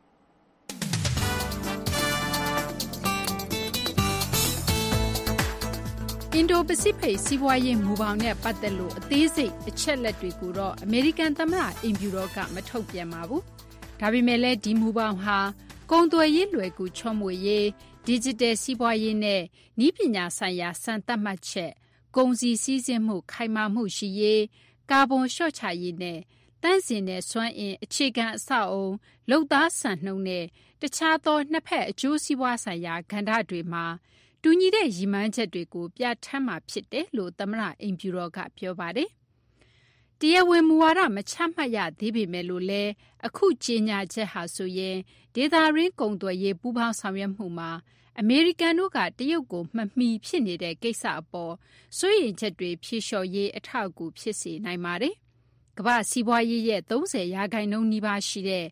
အင်ဒိုပစိဖိတ်စီးပွားရေးမူပေါင်းနဲ့ပတ်သက်လို့အသေးစိတ်အချက်လက်တွေကိုတော့အမေရိကန်သမ္မတအိမ်ဖြူတော်ကမထုတ်ပြန်ပါဘူး။ဒါပေမဲ့လည်းဒီမူပေါင်းဟာကုန်သွယ်ရေးလွယ်ကူချောမွေ့ရေး၊ဒီဂျစ်တယ်စီးပွားရေးနဲ့နည်းပညာဆိုင်ရာစံသတ်မှတ်ချက်ကုန်စည်စည်းစိမ်မှုခိုင်မာမှုရှိရေးကာဗွန်လျှော့ချရေးနဲ့တန့်စင်တဲ့စွမ်းအင်အခြေခံအဆောက်အုံလုပ်သားစံနှုန်းနဲ့တခြားသောနှစ်ဖက်အကျိုးစီးပွားဆိုင်ရာကဏ္ဍတွေမှာတူညီတဲ့ရည်မှန်းချက်တွေကိုပြဋ္ဌာန်းမှာဖြစ်တယ်လို့သမ္မတအိမ်ဖြူတော်ကပြောပါတယ်။တရားဝင်မူဝါဒမချမှတ်ရသေးပေမဲ့လို့လည်းအခုကြေညာချက်ဟာဆိုရင်ဒေသရင်းကုန်သွယ်ရေးပူးပေါင်းဆောင်ရွက်မှုမှာအမေရိကန်တို့ကတရုတ်ကိုမှီဖြစ်နေတဲ့ကိစ္စအပေါ်စိုးရိမ်ချက်တွေဖြေလျှော်ရေးအထောက်အကူဖြစ်စေနိုင်ပါတယ်။ကမ္ဘာစီးပွားရေးရဲ့30%နီးပါးရှိတဲ့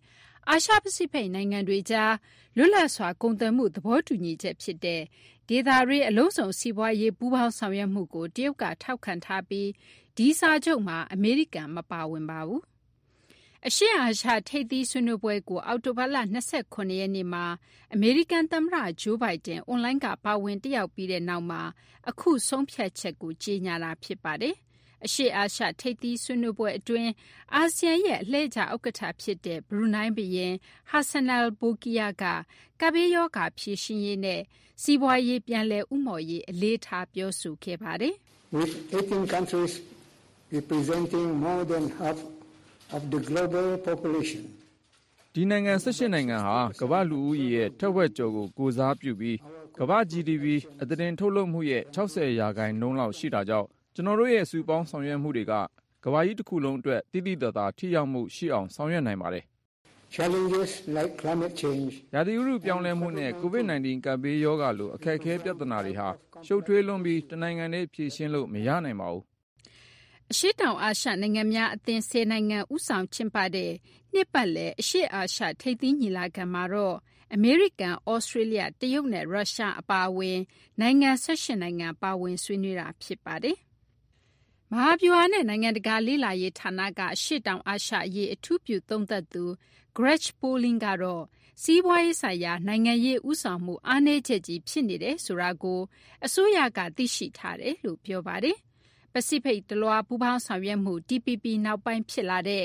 အာရှပစိဖိတ်နိုင်ငံတွေကြားလွတ်လပ်စွာကုန်သွယ်မှုသဘောတူညီချက်ဖြစ်တဲ့ဒေသတွင်းအလုံးစုံစီးပွားရေးပူးပေါင်းဆောင်ရွက်မှုကိုတရုတ်ကထောက်ခံထားပြီးဒီစာချုပ်မှာအမေရိကန်မပါဝင်ပါဘူး။အရှေ့အာရှထိပ်သီးဆွေးနွေးပွဲကိုအောက်တိုဘာလ29ရက်နေ့မှာအမေရိကန်သမ္မတဂျိုးဘိုင်ဒန်အွန်လိုင်းကပါဝင်တက်ရောက်ပြီးတဲ့နောက်မှာအခုဆုံးဖြတ်ချက်ကိုကြေညာတာဖြစ်ပါတယ်။အရှေ့အာရှထိပ်သီးဆွေးနွေးပွဲအတွင်းအာဆီယံရဲ့အလှည့်ကျဥက္ကဋ္ဌဖြစ်တဲ့ဘရူနိုင်းဘုရင်ဟာဆန်နယ်ဘိုကီယာကကပ်ဘေးရောဂါဖြေရှင်းရေးနဲ့စီးပွားရေးပြန်လည်ဥမော်ရေးအလေးထားပြောဆိုခဲ့ပါတယ်။ With 18 countries representing more than half of the global population ဒီနိုင်ငံ18နိုင်ငံဟာကမ္ဘာလူဦးရေရဲ့ထက်ဝက်ကျော်ကိုစားပြုပြီးကမ္ဘာ GDP အသားတင်ထုတ်လုပ်မှုရဲ့60%လောက်ရှိတာကြောင့်ကျွန်တော်တို့ရဲ့စုပေါင်းဆောင်ရွက်မှုတွေကကမ္ဘာကြီးတစ်ခုလုံးအတွက်တိတိကျကျထိရောက်မှုရှိအောင်ဆောင်ရွက်နိုင်ပါတယ်။ Challenges like climate change ရာသီဥတုပြောင်းလဲမှုနဲ့ COVID-19 ကပ်ဘေးရောဂါလိုအခက်အခဲပြဿနာတွေဟာရှုပ်ထွေးလွန်းပြီးတနိုင်ငံတည်းဖြေရှင်းလို့မရနိုင်ပါဘူး။အရှေ့တောင်အာရှနိုင်ငံများအသင်း10နိုင်ငံဦးဆောင်ကျင်းပတဲ့နှစ်ပတ်လည်အရှေ့အာရှထိပ်သီးညီလာခံမှာတော့အမေရိကန်၊ဩစတြေးလျ၊တရုတ်နဲ့ရုရှားအပါအဝင်နိုင်ငံ18နိုင်ငံပါဝင်ဆွေးနွေးတာဖြစ်ပါတယ်။မဟာဗျူဟာနဲ့နိုင်ငံတကာလေ့လာရေးဌာနကအရှေ့တောင်အာရှအရေးအထူးပြုသုံးသပ်သူ Greg Polling ကတော့စီးပွားရေးဆိုင်ရာနိုင်ငံရေးဦးဆောင်မှုအားနည်းချက်ကြီးဖြစ်နေတယ်ဆိုတာကိုအစိုးရကသိရှိထားတယ်လို့ပြောပါတယ်။ပစိဖိတ်တလွှားပူးပေါင်းဆောင်ရွက်မှု TPP နောက်ပိုင်းဖြစ်လာတဲ့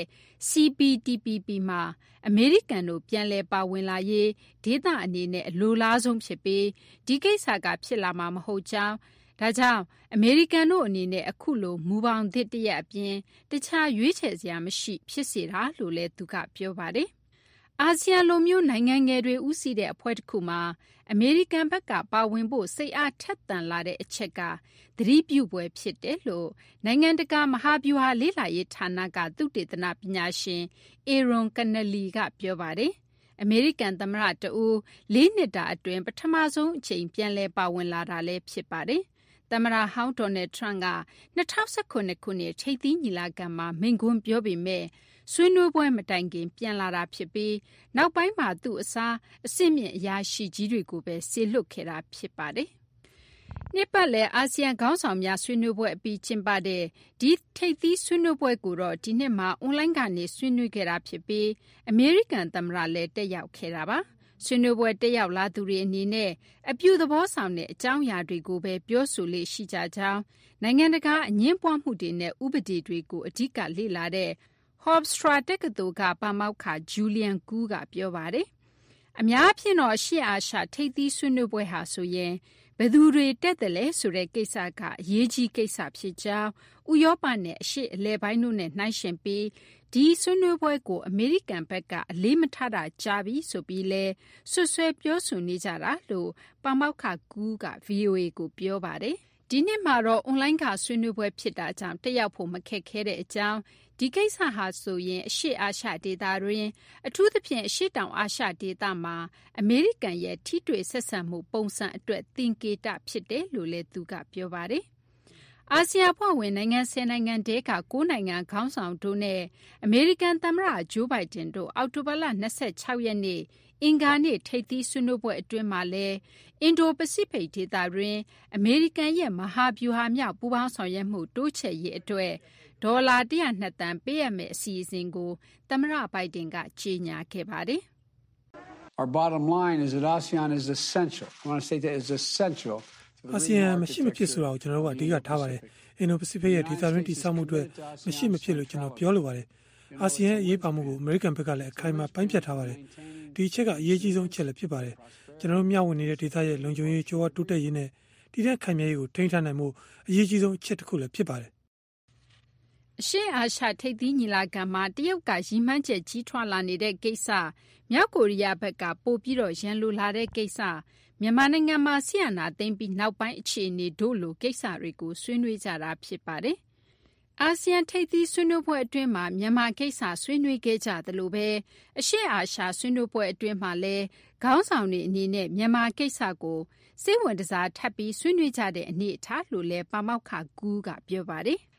CPTPP မှာအမေရိကန်တို့ပြန်လည်ပါဝင်လာရေးဒေသအနေနဲ့အလိုလားဆုံးဖြစ်ပြီးဒီကိစ္စကဖြစ်လာမှာမဟုတ်ကြောင်းဒါကြောင့်အမေရိကန်တို့အနေနဲ့အခုလိုမူပေါင်းသစ်တရက်အပြင်တခြားရွေးချယ်စရာမရှိဖြစ်စေတာလို့လည်းသူကပြောပါတယ်။အာဆီယံလိုမျိုးနိုင်ငံငယ်တွေဦးစီးတဲ့အဖွဲ့တစ်ခုမှာအမေရိကန်ဘက်ကပါဝင်ဖို့စိတ်အားထက်သန်လာတဲ့အချက်ကသတိပြုပွဲဖြစ်တယ်လို့နိုင်ငံတကာမဟာဗျူဟာလေ့လာရေးဌာနကသုတေသနပညာရှင်အေရွန်ကနလီကပြောပါတယ်။အမေရိကန်သမ္မတတဦး4နှစ်တာအတွင်းပထမဆုံးအချိန်ပြန်လည်ပါဝင်လာတာလည်းဖြစ်ပါတယ်။သမ္မတဟောင်းဒေါ်နယ်ထရန့်က2019ခုနှစ်ထိပ်သီးညီလာခံမှာမိန့်ခွန်းပြောပေမဲ့ဆွေးနွေးပွဲမတိုင်ခင်ပြန်လာတာဖြစ်ပြီးနောက်ပိုင်းမှာသူ့အစားအဆင့်မြင့်အရာရှိကြီးတွေကိုပဲစေလွှတ်ခဲ့တာဖြစ်ပါတယ်။နှစ်ပတ်လည်အာဆီယံခေါင်းဆောင်များဆွေးနွေးပွဲအပြီးကျင်းပတဲ့ဒီထိပ်သီးဆွေးနွေးပွဲကိုတော့ဒီနှစ်မှာအွန်လိုင်းကနေဆွေးနွေးခဲ့တာဖြစ်ပြီးအမေရိကန်သမ္မတလည်းတက်ရောက်ခဲ့တာပါ။ဆွေးနွေးပွဲတက်ရောက်လာသူတွေအနေနဲ့အပြုသဘောဆောင်တဲ့အကြောင်းအရာတွေကိုပဲပြောဆိုလေ့ရှိကြကြောင်းနိုင်ငံတကာအငြင်းပွားမှုတွေနဲ့ဥပဒေတွေကိုအဓိကလေ့လာတဲ့ Hofstra တက္ကသိုလ်ကပါမောက္ခ Julian Gu ကပြောပါတယ်။အများအပြားတော့ရှေ့အာရှထိပ်သီးဆွေးနွေးပွဲဟာဆိုရင်ဘယ်သူတွေတက်တယ်လဲဆိုတဲ့ကိစ္စကအရေးကြီးကိစ္စဖြစ်ကြောင်းဥရောပနဲ့အရှေ့အလယ်ပိုင်းတို့နဲ့နှိုင်းယှဉ်ပြီးဒီဆွေးနွေးပွဲကိုအမေရိကန်ဘက်ကအလေးမထားတာကြားပြီးဆိုပြီးလဲဆွဆွဲပြောဆိုနေကြတာလို့ပါမောက္ခ Gu က VOA ကိုပြောပါတယ်။ဒီနှစ်မှာတော့အွန်လိုင်းကဆွေးနွေးပွဲဖြစ်တာကြောင့်တက်ရောက်ဖို့မခက်ခဲတဲ့အကြောင်းဒီကိစ္စဟာဆိုရင်အရှေ့အာရှဒေသတွင်အထူးသဖြင့်အရှေ့တောင်အာရှဒေသမှာအမေရိကန်ရဲ့ထိတွေ့ဆက်ဆံမှုပုံစံအတွက်သင်္ကေတဖြစ်တယ်လို့လည်းသူကပြောပါတယ်။အာဆီယံအဖွဲ့ဝင်နိုင်ငံ10နိုင်ငံတည်းက9နိုင်ငံခေါင်းဆောင်တို့နဲ့အမေရိကန်သမ္မတဂျိုးဘိုင်ဒန်တို့အောက်တိုဘာလ26ရက်နေ့အင်္ဂါနေ့ထိပ်သီးဆွေးနွေးပွဲအတွင်းမှာလည်းအင်ဒိုပစိဖိတ်ဒေသတွင်အမေရိကန်ရဲ့မဟာဗျူဟာမြောက်ပူးပေါင်းဆောင်ရွက်မှုတိုးချဲ့ရေးအတွက်ဒေါ်လာ102သန်းပေးရမယ့်အစီအစဉ်ကိုသမ္မတဘိုင်ဒန်ကကြေညာခဲ့ပါတယ်။ Our bottom line is that ASEAN is essential. I want to say that is essential. အာဆီယံမရှိမဖြစ်ဆိုတာကိုကျွန်တော်တို့ကအဓိကထားပါတယ်။အင်ဒိုပစိဖိတ်ရဲ့ဒေသတွင်းတည်ဆောက်မှုအတွက်မရှိမဖြစ်လို့ကျွန်တော်ပြောလိုပါတယ်။အာဆီယံရဲ့အရေးပါမှုကိုအမေရိကန်ဘက်ကလည်းအခိုင်အမာပိုင်းဖြတ်ထားပါတယ်။ဒီအချက်ကအရေးကြီးဆုံးအချက်လည်းဖြစ်ပါတယ်။ကျွန်တော်တို့မျှဝေနေတဲ့ဒေသရဲ့လုံခြုံရေးကြိုးဝါတိုးတက်ရေးနဲ့တည်တဲ့ခိုင်မြဲရေးကိုထိန်းထားနိုင်မှုအရေးကြီးဆုံးအချက်တစ်ခုလည်းဖြစ်ပါတယ်အရှေ့အာရှထိပ်သီးညီလာခံမှာတရုတ်ကရည်မှန်းချက်ကြီးထွားလာနေတဲ့ကိစ္စမြောက်ကိုရီးယားဘက်ကပိုပြီးတော့ရန်လိုလာတဲ့ကိစ္စမြန်မာနိုင်ငံမှာဆီယနာသိမ့်ပြီးနောက်ပိုင်းအခြေအနေတို့လိုကိစ္စတွေကိုဆွေးနွေးကြတာဖြစ်ပါတယ်။အာဆီယံထိပ်သီးဆွေးနွေးပွဲအတွင်းမှာမြန်မာကိစ္စဆွေးနွေးခဲ့ကြသလိုပဲအရှေ့အာရှဆွေးနွေးပွဲအတွင်းမှာလည်းခေါင်းဆောင်တွေအနေနဲ့မြန်မာကိစ္စကိုစိတ်ဝင်စားထပ်ပြီးဆွေးနွေးကြတဲ့အနေအထားလို့လည်းပါမောက္ခကူကပြောပါတယ်။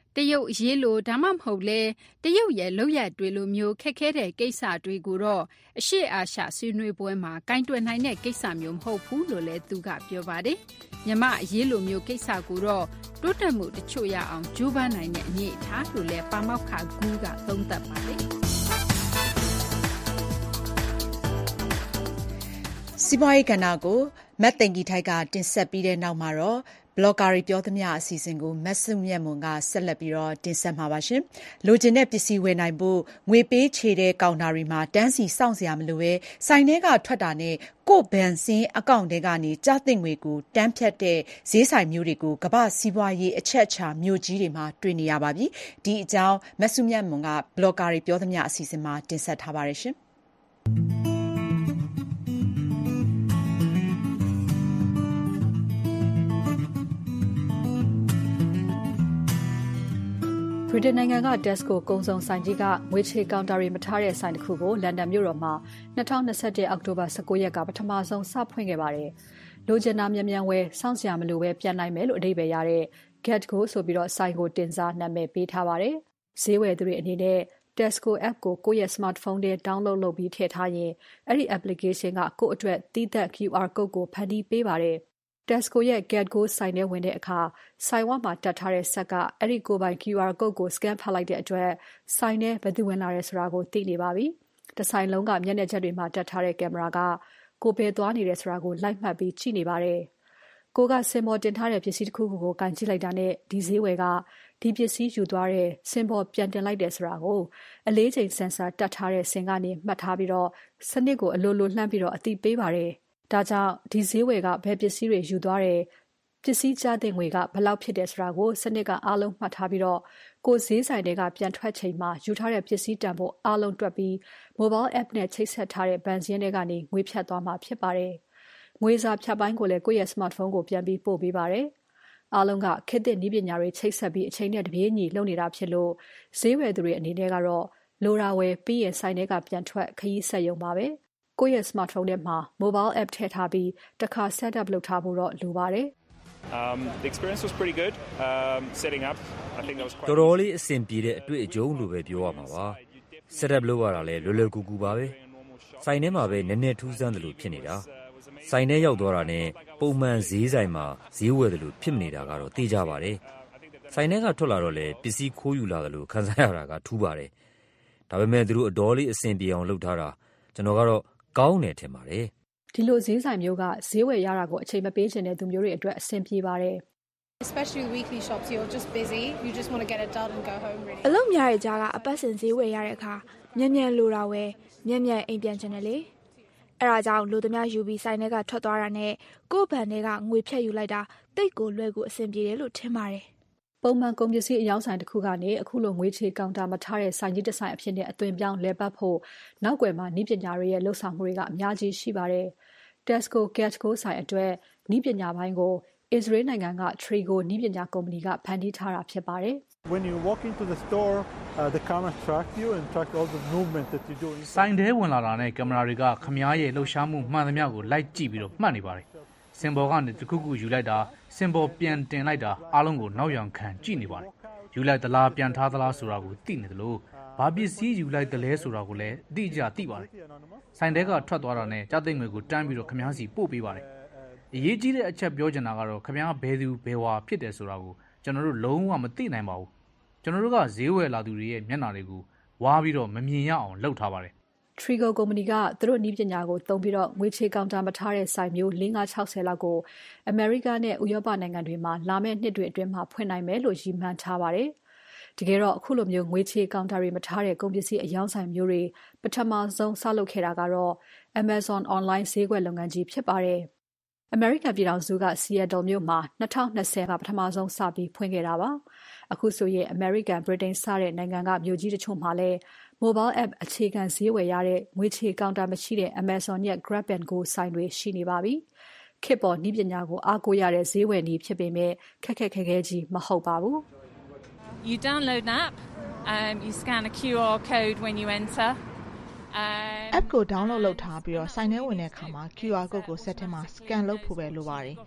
တရုတ်အရေးလိုဒါမှမဟုတ်လဲတရုတ်ရဲ့လုပ်ရက်တွေလိုမျိုးခက်ခဲတဲ့ကိစ္စတွေကိုတော့အရှေ့အာရှဆွေးနွေးပွဲမှာကင်တွယ်နိုင်တဲ့ကိစ္စမျိုးမဟုတ်ဘူးလို့လည်းသူကပြောပါတယ်မြန်မာအရေးလိုမျိုးကိစ္စကိုတော့တိုးတက်မှုတချို့ရအောင်ကြိုးပမ်းနိုင်တဲ့အနေအထားလို့လည်းပါမောက္ခဂူးကသုံးသပ်ပါတယ်စီးပွားရေးကဏ္ဍကိုမတ်သိင်္ဂီထိုက်ကတင်ဆက်ပြီးတဲ့နောက်မှာတော့ဘလော့ဂါတွေပြောသမျှအစီအစဉ်ကိုမတ်စုမြတ်မွန်ကဆက်လက်ပြီးတော့တင်ဆက်မှာပါရှင်။လိုချင်တဲ့ပစ္စည်းဝယ်နိုင်ဖို့ငွေပေးချေတဲ့ကောင်တာတွေမှာတန်းစီစောင့်စရာမလိုပဲဆိုင်ထဲကထွက်တာနဲ့ကို့ဘန်စင်းအကောင့်တွေကနေကြားသိငွေကိုတန်းဖြတ်တဲ့ဈေးဆိုင်မျိုးတွေကိုကမ္ဘာစီးပွားရေးအချက်အချာမျိုးကြီးတွေမှာတွေ့နေရပါပြီ။ဒီအကြောင်းမတ်စုမြတ်မွန်ကဘလော့ဂါတွေပြောသမျှအစီအစဉ်မှာတင်ဆက်ထားပါတယ်ရှင်။ဗြိတိန်နိုင်ငံက Tesco ကုန်စုံဆိုင်ကြီးကငွေချေကောင်တာတွေမထားတဲ့ဆိုင်တစ်ခုကိုလန်ဒန်မြို့တော်မှာ2021အောက်တိုဘာ19ရက်ကပထမဆုံးစဖွင့်ခဲ့ပါတယ်။လိုချင်တာမြန်ဝယ်စောင့်စရာမလိုပဲပြန်နိုင်မယ်လို့အဓိပ္ပာယ်ရတဲ့ Getgo ဆိုပြီးတော့ဆိုင်ကိုတင်စားနာမည်ပေးထားပါတယ်။ဈေးဝယ်သူတွေအနေနဲ့ Tesco app ကိုကိုယ့်ရဲ့ smartphone ထဲ download လုပ်ပြီးထည့်ထားရင်အဲ့ဒီ application ကကိုယ့်အတွက်သီးသန့် QR code ကိုဖန်တီးပေးပါတယ်။ Tesco ရဲ့ Getgo ဆိုင်ထဲဝင်တဲ့အခါဆိုင်ဝမှာတက်ထားတဲ့ဆက်ကအဲ့ဒီကိုယ်ပိုင် QR code ကို scan ဖတ်လိုက်တဲ့အတွက်ဆိုင်ထဲဘယ်သူဝင်လာတယ်ဆိုတာကိုသိနေပါပြီ။တစ်ဆိုင်လုံးကမျက်နှာချက်တွေမှာတက်ထားတဲ့ကင်မရာကကိုဘယ်သွားနေတယ်ဆိုတာကိုလိုက်မှတ်ပြီးကြည့်နေပါတယ်။ကိုကစင်ပေါ်တင်ထားတဲ့ပစ္စည်းတစ်ခုကိုကန်ကြည့်လိုက်တာနဲ့ဒီဈေးဝယ်ကဒီပစ္စည်းယူသွားတဲ့စင်ပေါ်ပြန်တင်လိုက်တယ်ဆိုတာကိုအလေးချိန်ဆင်ဆာတက်ထားတဲ့စင်ကနေမှတ်ထားပြီးတော့စနစ်ကိုအလိုလိုလှမ်းပြီးတော့အသိပေးပါတယ်။ဒါကြောင့်ဒီဈေးဝယ်ကဘယ်ပစ္စည်းတွေယူသွားတယ်ပစ္စည်းကြားတဲ့ငွေကဘယ်လောက်ဖြစ်တယ်ဆိုတာကိုစနစ်ကအားလုံးမှတ်ထားပြီးတော့ကိုဈေးဆိုင်တွေကပြန်ထွက်ချိန်မှာယူထားတဲ့ပစ္စည်းတန်ဖိုးအားလုံးတွက်ပြီး mobile app နဲ့ချိတ်ဆက်ထားတဲ့ဘဏ်စည်းတွေကနေငွေဖြတ်သွားမှာဖြစ်ပါတယ်။ငွေစာဖြတ်ပိုင်းကိုလည်းကိုယ့်ရဲ့ smartphone ကိုပြန်ပြီးပို့ပေးပါတယ်။အားလုံးကခေတ်သစ်နည်းပညာတွေချိတ်ဆက်ပြီးအချိန်နဲ့တပြေးညီလုပ်နေတာဖြစ်လို့ဈေးဝယ်သူတွေအနေနဲ့ကတော့လိုရာဝယ်ပြီးရင်ဆိုင်တွေကပြန်ထွက်ခရီးဆက်ရုံပါပဲ။ကိုယ့်ရဲ့ smartphone ထဲမှာ mobile app ထည့်ထားပြီးတစ်ခါ set up လုပ်ထားဖို့တော့လိုပါတယ်။ The experience was pretty good. Setting up, I think that was quite. တော်တော်လေးအဆင်ပြေတဲ့အတွေ့အကြုံလို့ပဲပြောရမှာပါ။ set up လုပ်ရတာလည်းလွယ်ကူကူပါပဲ။ဆိုင်ထဲမှာပဲနည်းနည်းထူးဆန်းတယ်လို့ဖြစ်နေတာ။ဆိုင်ထဲရောက်သွားတာနဲ့ပုံမှန်ဈေးဆိုင်မှာဈေးဝယ်တယ်လို့ဖြစ်နေတာကတော့သိကြပါတယ်။ဆိုင်ထဲကထွက်လာတော့လည်းပစ္စည်းခိုးယူလာတယ်လို့ခံစားရတာကထူးပါတယ်။ဒါပေမဲ့သူတို့အတော်လေးအဆင်ပြေအောင်လုပ်ထားတာကျွန်တော်ကတော့ကောင်းတယ်ထင်ပါတယ်။ဒီလိုဈေးဆိုင်မျိုးကဈေးဝယ်ရတာကိုအချိန်မပေးချင်တဲ့သူမျိုးတွေအတွက်အဆင်ပြေပါတယ်။ Especially weekly shops you're just busy you just want to get it done and go home really. အလုပ်များတဲ့ကြားကအပတ်စဉ်ဈေးဝယ်ရတဲ့အခါမြန်လိုတာဝယ်မြန်အိမ်ပြန်ချင်တယ်လေ။အဲ့ဒါကြောင့်လူသမားယူပြီးဆိုင်ထဲကထွက်သွားတာနဲ့ကိုယ့်ဘဏ်ထဲကငွေဖြတ်ယူလိုက်တာတိတ်ကိုလွယ်ကူအဆင်ပြေတယ်လို့ထင်ပါတယ်။ပုံမှန်ကုန်ပစ္စည်းအယောင်ဆိုင်တစ်ခုကနေအခုလိုငွေချေကောင်တာမထားတဲ့ဆိုင်ကြီးတစ်ဆိုင်အဖြစ်နဲ့အသွင်ပြောင်းလဲပတ်ဖို့နောက်ွယ်မှာနည်းပညာတွေရဲ့လှုပ်ဆောင်မှုတွေကအများကြီးရှိပါတယ်။ Tesco Getgo ဆိုင်အတွက်နည်းပညာပိုင်းကို Israel နိုင်ငံက Trigo နည်းပညာကုမ္ပဏီကဖန်တီးထားတာဖြစ်ပါတယ်။ When you walk into the store, the camera track you and track all the movement that you do. ဆိုင်ထဲဝင်လာတာနဲ့ကင်မရာတွေကခမားရဲ့လှုပ်ရှားမှုမှန်သမျှကိုလိုက်ကြည့်ပြီးတော့မှတ်နေပါတယ်။စင်ပေါ်ကနေတခုခုယူလိုက်တာစင်ပေါ်ပြန်တင်လိုက်တာအားလုံးကိုနောက်ယောင်ခံကြည့်နေပါတယ်။ယူလိုက်သလားပြန်ထားသလားဆိုတာကိုသိနေတယ်လို့ဘာပစ္စည်းယူလိုက်တယ်လဲဆိုတာကိုလည်းအတိအကျသိပါတယ်။ဆိုင်ထဲကထွက်သွားတာနဲ့ကြားသိငွေကိုတန်းပြီးတော့ခမားစီပို့ပေးပါတယ်။အရေးကြီးတဲ့အချက်ပြောချင်တာကတော့ခမားဘယ်သူဘယ်ဝါဖြစ်တယ်ဆိုတာကိုကျွန်တော်တို့လုံးဝမသိနိုင်ပါဘူး။ကျွန်တော်တို့ကဈေးဝယ်လာသူတွေရဲ့မျက်နှာတွေကိုဝါးပြီးတော့မမြင်ရအောင်လုပ်ထားပါတယ်။ Trigo ကုမ္ပဏီကသူတို့နည်းပညာကိုသုံးပြီးတော့ငွေချေကောင်တာမထားတဲ့ဆိုင်မျိုး560လောက်ကိုအမေရိကနဲ့ဥရောပနိုင်ငံတွေမှာလာမယ့်နှစ်တွေအတွင်းမှာဖွင့်နိုင်မယ်လို့ရည်မှန်းထားပါတယ်။တကယ်တော့အခုလိုမျိုးငွေချေကောင်တာတွေမထားတဲ့ကုန်ပစ္စည်းအယောင်ဆိုင်မျိုးတွေပထမဆုံးစလုပ်ခဲ့တာကတော့ Amazon Online ဈေးကွက်လုပ်ငန်းကြီးဖြစ်ပါတယ်။ American ပြည်ထောင်စုက Seattle မြို့မှာ2020ကပထမဆုံးစပြီးဖွင့်ခဲ့တာပါ။အခုဆိုရင် American, Britain စတဲ့နိုင်ငံကမြို့ကြီးတချို့မှာလည်း mobile app အခြေခံဈေးဝယ်ရတဲ့ငွေချေကောင်တာမရှိတဲ့ Amazon ရဲ့ Grab and Go ဆိုင်တွေရှိနေပါပြီ။ခေတ်ပေါ်နည်းပညာကိုအားကိုးရတဲ့ဈေးဝယ်နည်းဖြစ်ပေမဲ့ခက်ခဲကြီးမဟုတ်ပါဘူး။ You download an app, you scan a QR code when you enter. app ကို download လုပ်ထားပြီးတော့ sign in ဝင်တဲ့အခါမှာ QR code ကို set ထဲမှာ scan လုပ်ဖို့ပဲလိုပါတယ်။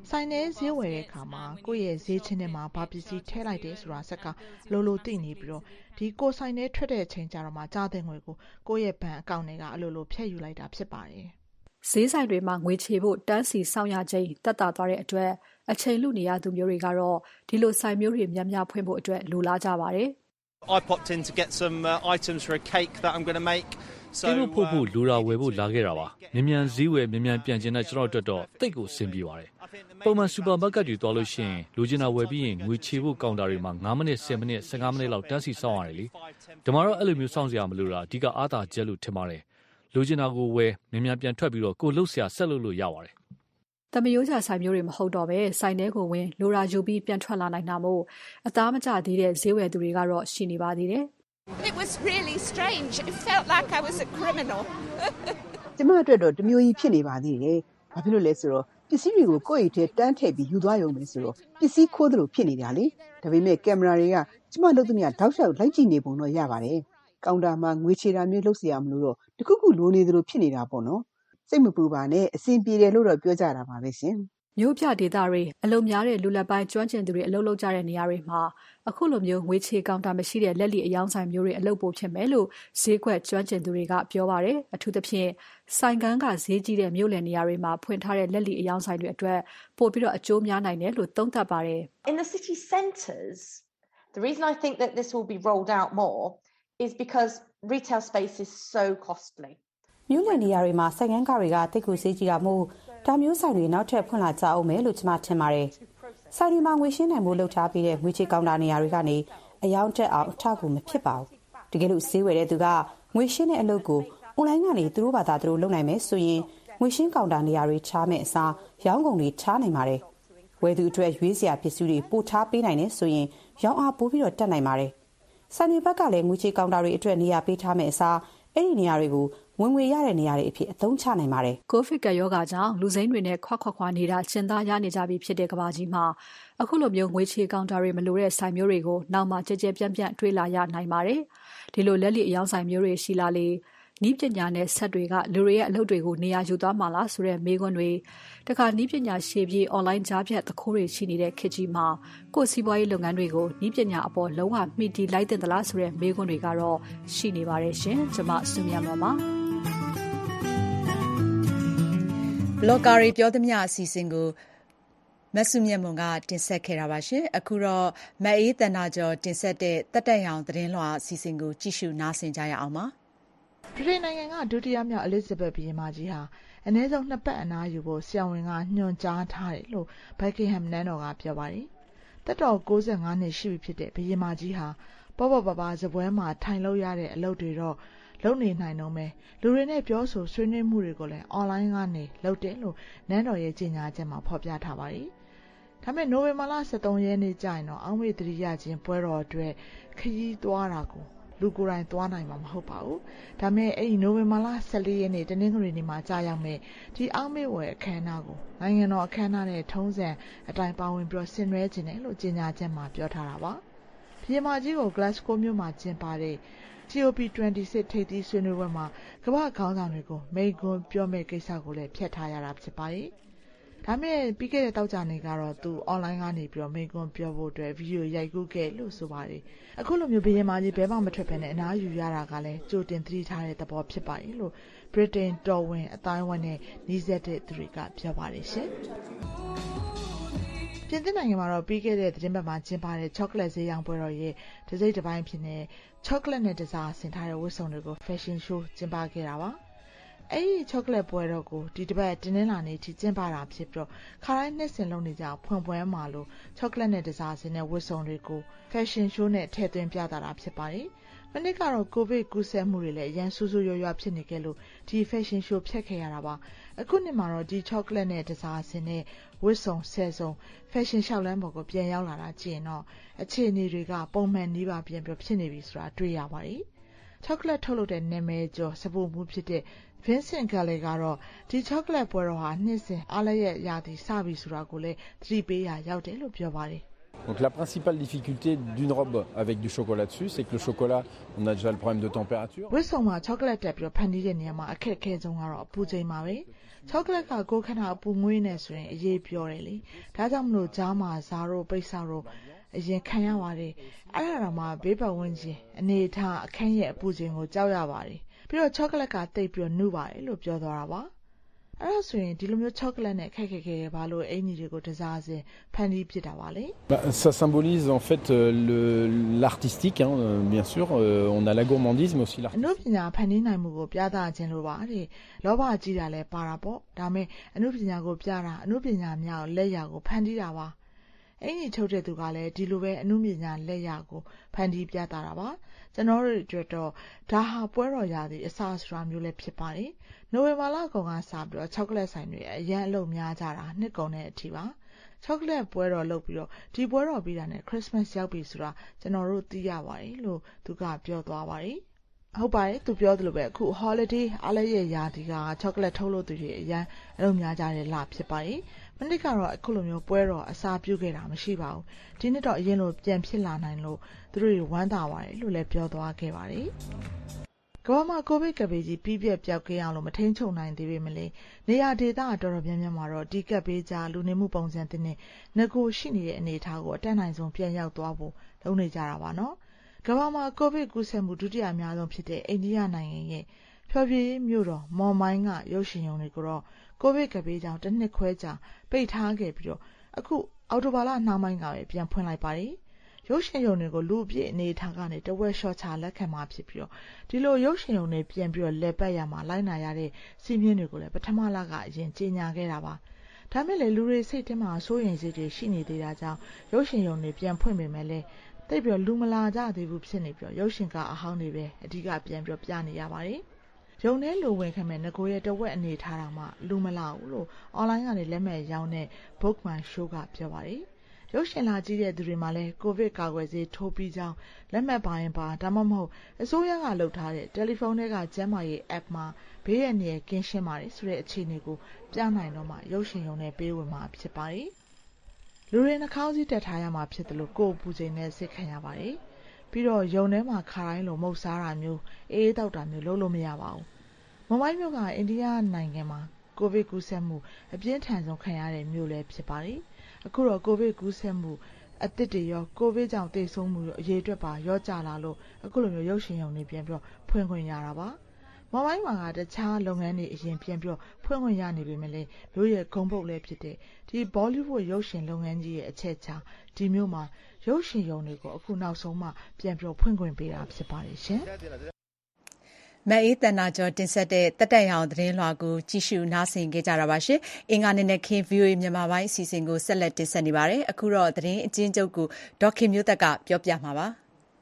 ဆိုင်နေဈေးဝယ်တဲ့အခါမှာကိုယ့်ရဲ့ဈေးချင်းထဲမှာဘာပစ္စည်းထည့်လိုက်တယ်ဆိုတာစက်ကလိုသိနေပြီးတော့ဒီကိုဆိုင်နေထွက်တဲ့အချိန်ကြတော့မှကြားတဲ့ငွေကိုကိုယ့်ရဲ့ဘဏ်အကောင့်ထဲကအလိုဖြည့်ယူလိုက်တာဖြစ်ပါတယ်။ဈေးဆိုင်တွေမှာငွေချေဖို့တန်းစီစောင့်ရချိန်တက်တာသွားတဲ့အတွက်အချိန်လူနေရသူမျိုးတွေကတော့ဒီလိုဆိုင်မျိုးတွေများများဖွင့်ဖို့အတွက်လိုလားကြပါတယ်။ I popped in to get some items for a cake that I'm going to make. ဒီလိုဖို့လိုတာဝယ်ဖို့လာခဲ့တာပါ။မြန်ဈေးဝယ်မြန်ပြန်ကျင်တဲ့ကျွန်တော်အတွက်တော့သိတ်ကိုအဆင်ပြေပါတယ်။ပုံမှန်စူပါမားကတ်တွေသွားလို့ရှိရင်လိုချင်တာဝယ်ပြီးရင်ငွေချေဖို့ကောင်တာတွေမှာ9မိနစ်10မိနစ်15မိနစ်လောက်တန်းစီစောင့်ရတယ်လေ။ဒီမှာတော့အဲ့လိုမျိုးစောင့်စရာမလိုတာအဓိကအားသာချက်လို့ထင်ပါတယ်။လိုချင်တာကိုဝယ်မြန်ပြန်ထွက်ပြီးတော့ကိုလှုပ်ရှားဆက်လို့ရပါတယ်။သမယိုးကြဆိုင်မျိုးတွေမဟုတ်တော့ပဲဆိုင်ထဲကိုဝင်လိုရာယူပြီးပြန်ထွက်လာနိုင်တာမို့အသားမကျသေးတဲ့ဈေးဝယ်သူတွေကတော့ရှိနေပါသေးတယ်။ It was really strange. It felt like I was a criminal. ကျမအတွက်တော့တမျိုးကြီးဖြစ်နေပါသေးတယ်။ဘာဖြစ်လို့လဲဆိုတော့ပစ္စည်းတွေကိုကိုယ့်အိတ်ထဲတန်းထည့်ပြီးယူသွားရုံပဲဆိုတော့ပစ္စည်းခိုးသလိုဖြစ်နေကြလေ။ဒါပေမဲ့ကင်မရာတွေကကျမလုပ်သမျှတောက်လျှောက်လိုက်ကြည့်နေပုံတော့ရပါတယ်။ကောင်တာမှာငွေချေတာမျိုးလုပ်စရာမလိုတော့တခုခုလိုနေသလိုဖြစ်နေတာပေါ့နော်။စိတ်မပူပါနဲ့အဆင်ပြေတယ်လို့တော့ပြောကြတာပါပဲရှင်။မြို့ပြဒေသတွေအလုံများတဲ့လူလက်ပိုင်းကျွမ်းကျင်သူတွေအလုပ်လုပ်ကြတဲ့နေရာတွေမှာအခုလိုမျိုးငွေချေကောင်တာမရှိတဲ့လက်လီအယောင်းဆိုင်မျိုးတွေအလုပ်ပိုဖြစ်မယ်လို့ဈေးကွက်ကျွမ်းကျင်သူတွေကပြောပါတယ်အထူးသဖြင့်ဆိုင်ကန်းကဈေးကြီးတဲ့မြို့လယ်နေရာတွေမှာဖွင့်ထားတဲ့လက်လီအယောင်းဆိုင်တွေအတွက်ပို့ပြီးတော့အကျိုးများနိုင်တယ်လို့သုံးသပ်ပါတယ် In the city centres the reason I think that this will be rolled out more is because retail space is so costly မြို့လယ်နေရာတွေမှာဆိုင်ကန်းကားတွေကတိတ်ကိုဈေးကြီးတာမို့ဒါမျိုးဆိုင်တွေနောက်ထပ်ဖွင့်လာကြအောင်မယ်လို့ကျွန်မထင်ပါတယ်။ဆိုင်တွေမှာငွေရှင်းနိုင်မှုလုပ်ထားပြီးတဲ့ငွေချေကောင်တာနေရာတွေကနေအယောင်တက်အောင်အထောက်အကူမဖြစ်ပါဘူး။တကယ်လို့ဈေးဝယ်တဲ့သူကငွေရှင်းတဲ့အလုပ်ကို online ကနေသူတို့ဘာသာသူတို့လုပ်နိုင်မယ်ဆိုရင်ငွေရှင်းကောင်တာနေရာတွေချားမဲ့အစားရောင်းကုန်တွေချားနိုင်ပါတယ်။ဝယ်သူအတွက်ရွေးစရာပစ္စည်းတွေပို့ထားပေးနိုင်တယ်ဆိုရင်ရောင်းအားပိုပြီးတော့တက်နိုင်ပါတယ်။ဆိုင်တွေဘက်ကလည်းငွေချေကောင်တာတွေအတွက်နေရာပေးထားမဲ့အစားအဲ့ဒီနေရာတွေကိုဝင်ငွေရတဲ့နေရာတွေအဖြစ်အသုံးချနိုင်ပါတယ်။ကိုဗစ်ကပ်ရောဂါကြောင့်လူစိမ်းတွေနဲ့ခွာနေတာကျင်သားရနေကြပြီဖြစ်တဲ့ကမ္ဘာကြီးမှာအခုလိုမျိုးငွေချေကောင်တာတွေမလိုတဲ့ဆိုင်မျိုးတွေကိုနောက်မှကြဲပြန့်တွေ့လာရနိုင်ပါတယ်။ဒီလိုလက်လီအယောင်ဆိုင်မျိုးတွေရှိလာလေနီးပညာနဲ့ဆက်တွေကလူတွေရဲ့အလုပ်တွေကိုနေရာယူသွားမှလားဆိုတဲ့မေးခွန်းတွေတခါနီးပညာရှေ့ပြေး online ကြားဖြတ်သခိုးတွေရှိနေတဲ့ခေတ်ကြီးမှာကိုယ်စီးပွားရေးလုပ်ငန်းတွေကိုနီးပညာအပေါ်လုံးဝမှီတည်လိုက်တဲ့သလားဆိုတဲ့မေးခွန်းတွေကတော့ရှိနေပါတယ်ရှင်။ကျွန်မစုမြတ်ပါဘလော့ဂါတွေပြောသမျှအစီအစဉ်ကိုမဆုမြတ်မွန်ကတင်ဆက်ခဲ့တာပါရှင်အခုတော့မအေးတန်နာကျော်တင်ဆက်တဲ့တက်တက်ရောင်သတင်းလွှာအစီအစဉ်ကိုကြည့်ရှုနားဆင်ကြရအောင်ပါဗြိတိန်နိုင်ငံကဒုတိယမြောက် Elizabeth ဘုရင်မကြီးဟာအနည်းဆုံး2ပတ်အနားယူဖို့ဆရာဝန်ကညွှန်ကြားထားတယ်လို့ Buckingham နန်းတော်ကပြောပါတယ်တက်တော်65နှစ်ရှိပြီဖြစ်တဲ့ဘုရင်မကြီးဟာပေါ့ပါစပွဲမှာထိုင်လို့ရတဲ့အလုပ်တွေတော့လုပ်နေနိုင်တော့မယ်လူတွေနဲ့ပြောဆိုဆွေးနွေးမှုတွေကိုလည်း online ကနေလုပ်တယ်လို့နန်းတော်ရဲ့ကြေညာချက်မှာဖော်ပြထားပါတယ်ဒါပေမဲ့နိုဝင်ဘာလ23ရက်နေ့ကျရင်တော့အောက်မေ့သတိရခြင်းပွဲတော်အတွက်ခရီးသွားတာကိုလူကိုယ်တိုင်သွားနိုင်မှာမဟုတ်ပါဘူးဒါပေမဲ့အဲ့ဒီနိုဝင်ဘာလ14ရက်နေ့တနင်္ဂနွေနေ့မှာကြာရောက်မယ်ဒီအောက်မေ့ဝယ်အခမ်းအနားကိုနိုင်ငံတော်အခမ်းအနားနဲ့ထုံးစံအတိုင်းပါဝင်ပြီးဆင်နွှဲခြင်းတယ်လို့ကြေညာချက်မှာပြောထားတာပါဘုရင်မကြီးကို Glasgow မြို့မှာကျင်းပတဲ့COP26 ထိပ်သီးဆွေးနွေးပွဲမှာကမ္ဘာ့ခေါင်းဆောင်တွေကိုမိန့်ခွန်းပြောမယ့်ကိစ္စကိုလည်းဖျက်ထားရတာဖြစ်ပါတယ်။ဒါပေမဲ့ပြီးခဲ့တဲ့တောက်ကြနေကတော့သူ online ကနေပြီးမိန့်ခွန်းပြောဖို့အတွက်ဗီဒီယိုရိုက်ကူးခဲ့လို့ဆိုပါတယ်။အခုလိုမျိုးဘုရင်မကြီးဘဲမှမထွက်ဘဲနဲ့အနားယူရတာကလည်းကြိုတင်သတိထားတဲ့သဘောဖြစ်ပါတယ်လို့ Britain တော်ဝင်အတိုင်းအဝန်နဲ့နှီးစပ်တဲ့သူတွေကပြောပါတယ်ရှင်။ပြင်သစ်နိုင်ငံမှာတော့ပြီးခဲ့တဲ့သတင်းပတ်မှာကျင်းပတဲ့ chocolate ဈေးရောင်းပွဲတော်ရဲ့တစ်စိတ်တစ်ပိုင်းဖြစ်နေ chocolate နဲ့တစားဆင်ထားတဲ့ဝတ်စုံတွေကို fashion show ကျင်းပခဲ့တာပါ။အဲဒီ chocolate ပွဲတော်ကိုဒီတစ်ပတ်တင်းနှင်းလာနေထိကျင်းပတာဖြစ်ပြီးတော့ခါတိုင်းနှစ်စဉ်လုပ်နေကြဖွင့်ပွဲမှာလို့ chocolate နဲ့တစားဆင်တဲ့ဝတ်စုံတွေကို fashion show နဲ့ထည့်သွင်းပြသတာဖြစ်ပါတယ်။မနစ်ကတော့ကိုဗစ်ကူးစက်မှုတွေလည်းအရန်ဆူဆူရွရွဖြစ်နေကြလို့ဒီ fashion show ဖျက်ခဲ့ရတာပါအခုနှစ်မှာတော့ဒီ chocolate နဲ့တစားဆင်တဲ့ဝတ်စုံဆယ်စုံ fashion လျှောက်လမ်းပေါ်ကိုပြန်ရောက်လာတာကြည့်ရင်တော့အခြေအနေတွေကပုံမှန်နီးပါပြန်ပြဖြစ်နေပြီဆိုတာတွေ့ရပါတယ် chocolate ထုတ်လုပ်တဲ့နာမည်ကျော်စပူမှုဖြစ်တဲ့ Vincent Galley ကတော့ဒီ chocolate ပွဲတော်ဟာနှစ်စဉ်အားလျက်ရာသီစပြီဆိုတာကိုလည်းသတိပေးရရောက်တယ်လို့ပြောပါတယ် Donc la principale difficulté d'une robe avec du chocolat dessus, c'est que le chocolat, on a déjà le problème de température. ဝတ်စုံမှာ chocolate တက်ပြီးတော့ဖန်တီးတဲ့နေရာမှာအခက်အခဲဆုံးကတော့အပူချိန်ပါပဲ chocolate ကကိုယ်ခန္ဓာအပူငွေးနေဆိုရင်အရေးပြောတယ်လေဒါကြောင့်မလို့ကြားမှာဇာတို့ပိတ်ဆောက်တို့အရင်ခံရပါတယ်အဲ့ဒါတော့မှဘေးပတ်ဝန်းကျင်အနေထားအခန်းရဲ့အပူချိန်ကိုကြောက်ရပါတယ်ပြီးတော့ chocolate ကတိတ်ပြီးတော့နှုတ်ပါတယ်လို့ပြောသွားတာပါအဲ့ဒါဆိုရင်ဒီလိုမျိုး chocolate နဲ့ခက်ခက်ခဲခဲဘာလို့အင်ကြီးတွေကိုတစားစင်ဖန်တီးဖြစ်တာပါလေ Ça symbolise en fait l'artistique hein, bien sûr on a la gourmandise mais aussi l'artistique အနုပညာဖန်တီးနိုင်မှုကိုပြသခြင်းလို့ပါတဲ့လောဘကြီးတာလည်းပါတာပေါ့ဒါမဲ့အနုပညာကိုပြတာအနုပညာများကိုလက်ရာကိုဖန်တီးတာပါအင်ကြီးထုတ်တဲ့သူကလည်းဒီလိုပဲအနုပညာလက်ရာကိုဖန်တီးပြသတာပါကျွန်တော်တို့အတွက်တော့ဒါဟာပွဲတော်ရာသီအစားဆိုတာမျိုးလည်းဖြစ်ပါတယ်နိုဝင်ဘာလကုန်ကစပြီးတော့ chocolate ဆိုင်တွေအရန်အလုပ်များကြတာနှစ်ကုန်တဲ့အထိပါ chocolate ပွဲတော်လုပ်ပြီးတော့ဒီပွဲတော်ပြီးတာနဲ့ Christmas ရောက်ပြီဆိုတာကျွန်တော်တို့သိရပါတယ်လို့သူကပြောသွားပါတယ်ဟုတ်ပါတယ်သူပြောသလိုပဲအခု holiday အားလည်းရဲ့ရာသီက chocolate ထုတ်လို့သူတွေအရန်အလုပ်များကြတဲ့လဖြစ်ပါတယ်မနစ်ကတော့အခုလိုမျိုးပွဲတော်အစားပြုခဲ့တာမရှိပါဘူးဒီနှစ်တော့အရင်လိုပြန်ဖြစ်လာနိုင်လို့သူတို့ဝမ်းသာပါတယ်လို့လည်းပြောသွားခဲ့ပါတယ်ကမ္ဘာမှာကိုဗစ်ကပ်ဘေးကြီးပြီးပြတ်ပြောက်ကင်းအောင်လို့မထိန်းချုပ်နိုင်သေးပေမဲ့နေရာဒေသတော်တော်များများမှာတော့ဒီကပ်ဘေးကြားလူနေမှုပုံစံသစ်နဲ့ငကိုရှိနေတဲ့အနေအထားကိုအတက်နိုင်ဆုံးပြန်ရောက်သွားဖို့လုပ်နေကြတာပါနော်ကမ္ဘာမှာကိုဗစ်ကူးစက်မှုဒုတိယအများဆုံးဖြစ်တဲ့အိန္ဒိယနိုင်ငံရဲ့ဖျော်ဖြေရေးမြို့တော်မော်မိုင်းကရုပ်ရှင်ရုံတွေကိုတော့ကိုဗစ်ကပ်ဘေးကြောင့်တစ်နှစ်ခွဲကြာပိတ်ထားခဲ့ပြီးတော့အခုအောက်တိုဘာလနှောင်းပိုင်းကပဲပြန်ဖွင့်လိုက်ပါတယ်ရုပ်ရှင်ရုံတွေကိုလူအပြည့်အနေထားကနေတဝက်ရှော့ချလက်ခံမှာဖြစ်ပြီးတော့ဒီလိုရုပ်ရှင်ရုံတွေပြန်ပြီးတော့လက်ပတ်ရမှာလိုက်နာရတဲ့စီးမြင့်တွေကိုလည်းပထမလကအရင်ကြေညာခဲ့တာပါဒါမဲ့လေလူတွေစိတ်ထဲမှာစိုးရိမ်စိတ်တွေရှိနေသေးတာကြောင့်ရုပ်ရှင်ရုံတွေပြန်ဖွင့်ပေမဲ့လည်းတိတ်ပြီးတော့လူမလာကြသေးဘူးဖြစ်နေပြီးတော့ရုပ်ရှင်ကအဟောင်းတွေပဲအဓိကပြန်ပြီးတော့ပြနေရပါတယ်ရုံထဲလူဝင်ခံမဲ့ငကိုရဲ့တဝက်အနေထားတာမှလူမလာဘူးလို့ online ကနေလက်မှတ်ရောင်းတဲ့ Bookman Show ကပြောပါတယ်ရုပ်ရှင်လာကြည့်တဲ့သူတွေမှာလည်းကိုဗစ်ကာကွယ်ဆေးထိုးပြီးကြောင်းလက်မှတ်ပါရင်ပါဒါမှမဟုတ်အစိုးရကလုပ်ထားတဲ့တယ်လီဖုန်းထဲကကျန်းမာရေး app မှာဘေးရန်ရကင်းရှင်းပါတယ်ဆိုတဲ့အခြေအနေကိုပြနိုင်တော့မှရုပ်ရှင်ရုံနဲ့ပေးဝင်မှာဖြစ်ပါတယ်လူတွေနှာခေါင်းစည်းတက်ထားရမှာဖြစ်တယ်လို့ကိုယ်ပူချိန်နဲ့စစ်ခံရပါတယ်ပြီးတော့ရုံထဲမှာခါတိုင်းလိုမုတ်စားတာမျိုးအေးတောက်တာမျိုးလုပ်လို့မရပါဘူးမွန်ဘိုင်းမြို့ကအိန္ဒိယနိုင်ငံမှာကိုဗစ်ကူးစက်မှုအပြင်းထန်ဆုံးခံရတဲ့မြို့လည်းဖြစ်ပါတယ်အခုတော့ကိုဗစ်ကူးစက်မှုအသစ်တွေရောကိုဗစ်ကြောင့်သေဆုံးမှုအရေးအတွက်ပါရောကြလာလို့အခုလိုမျိုးရုပ်ရှင်ရုံတွေပြန်ပြီးတော့ဖွင့်ခွင့်ရတာပါမွန်ဘိုင်းမှာကတခြားလုပ်ငန်းတွေအရင်ပြန်ပြီးတော့ဖွင့်ခွင့်ရနေပေမဲ့လည်းမြို့ရဲ့ဂုဏ်ပုတ်လည်းဖြစ်တဲ့ဒီ Bollywood ရုပ်ရှင်လုပ်ငန်းကြီးရဲ့အချက်ချာဒီမြို့မှာရုပ်ရှင်ရုံတွေကိုအခုနောက်ဆုံးမှပြန်ပြီးတော့ဖွင့်ခွင့်ပေးတာဖြစ်ပါတယ်ရှင်မအေးတနာကျော်တင်ဆက်တဲ့တက်တက်ရောင်သတင်းလွှာကိုကြည့်ရှုနားဆင်ကြကြတာပါရှင်။အင်္ဂါနေ့နဲ့ခင် VOA မြန်မာပိုင်းအစီအစဉ်ကိုဆက်လက်တင်ဆက်နေပါတယ်။အခုတော့သတင်းအကျဉ်းချုပ်ကိုဒေါက်ခင်မျိုးသက်ကပြောပြမှာပါ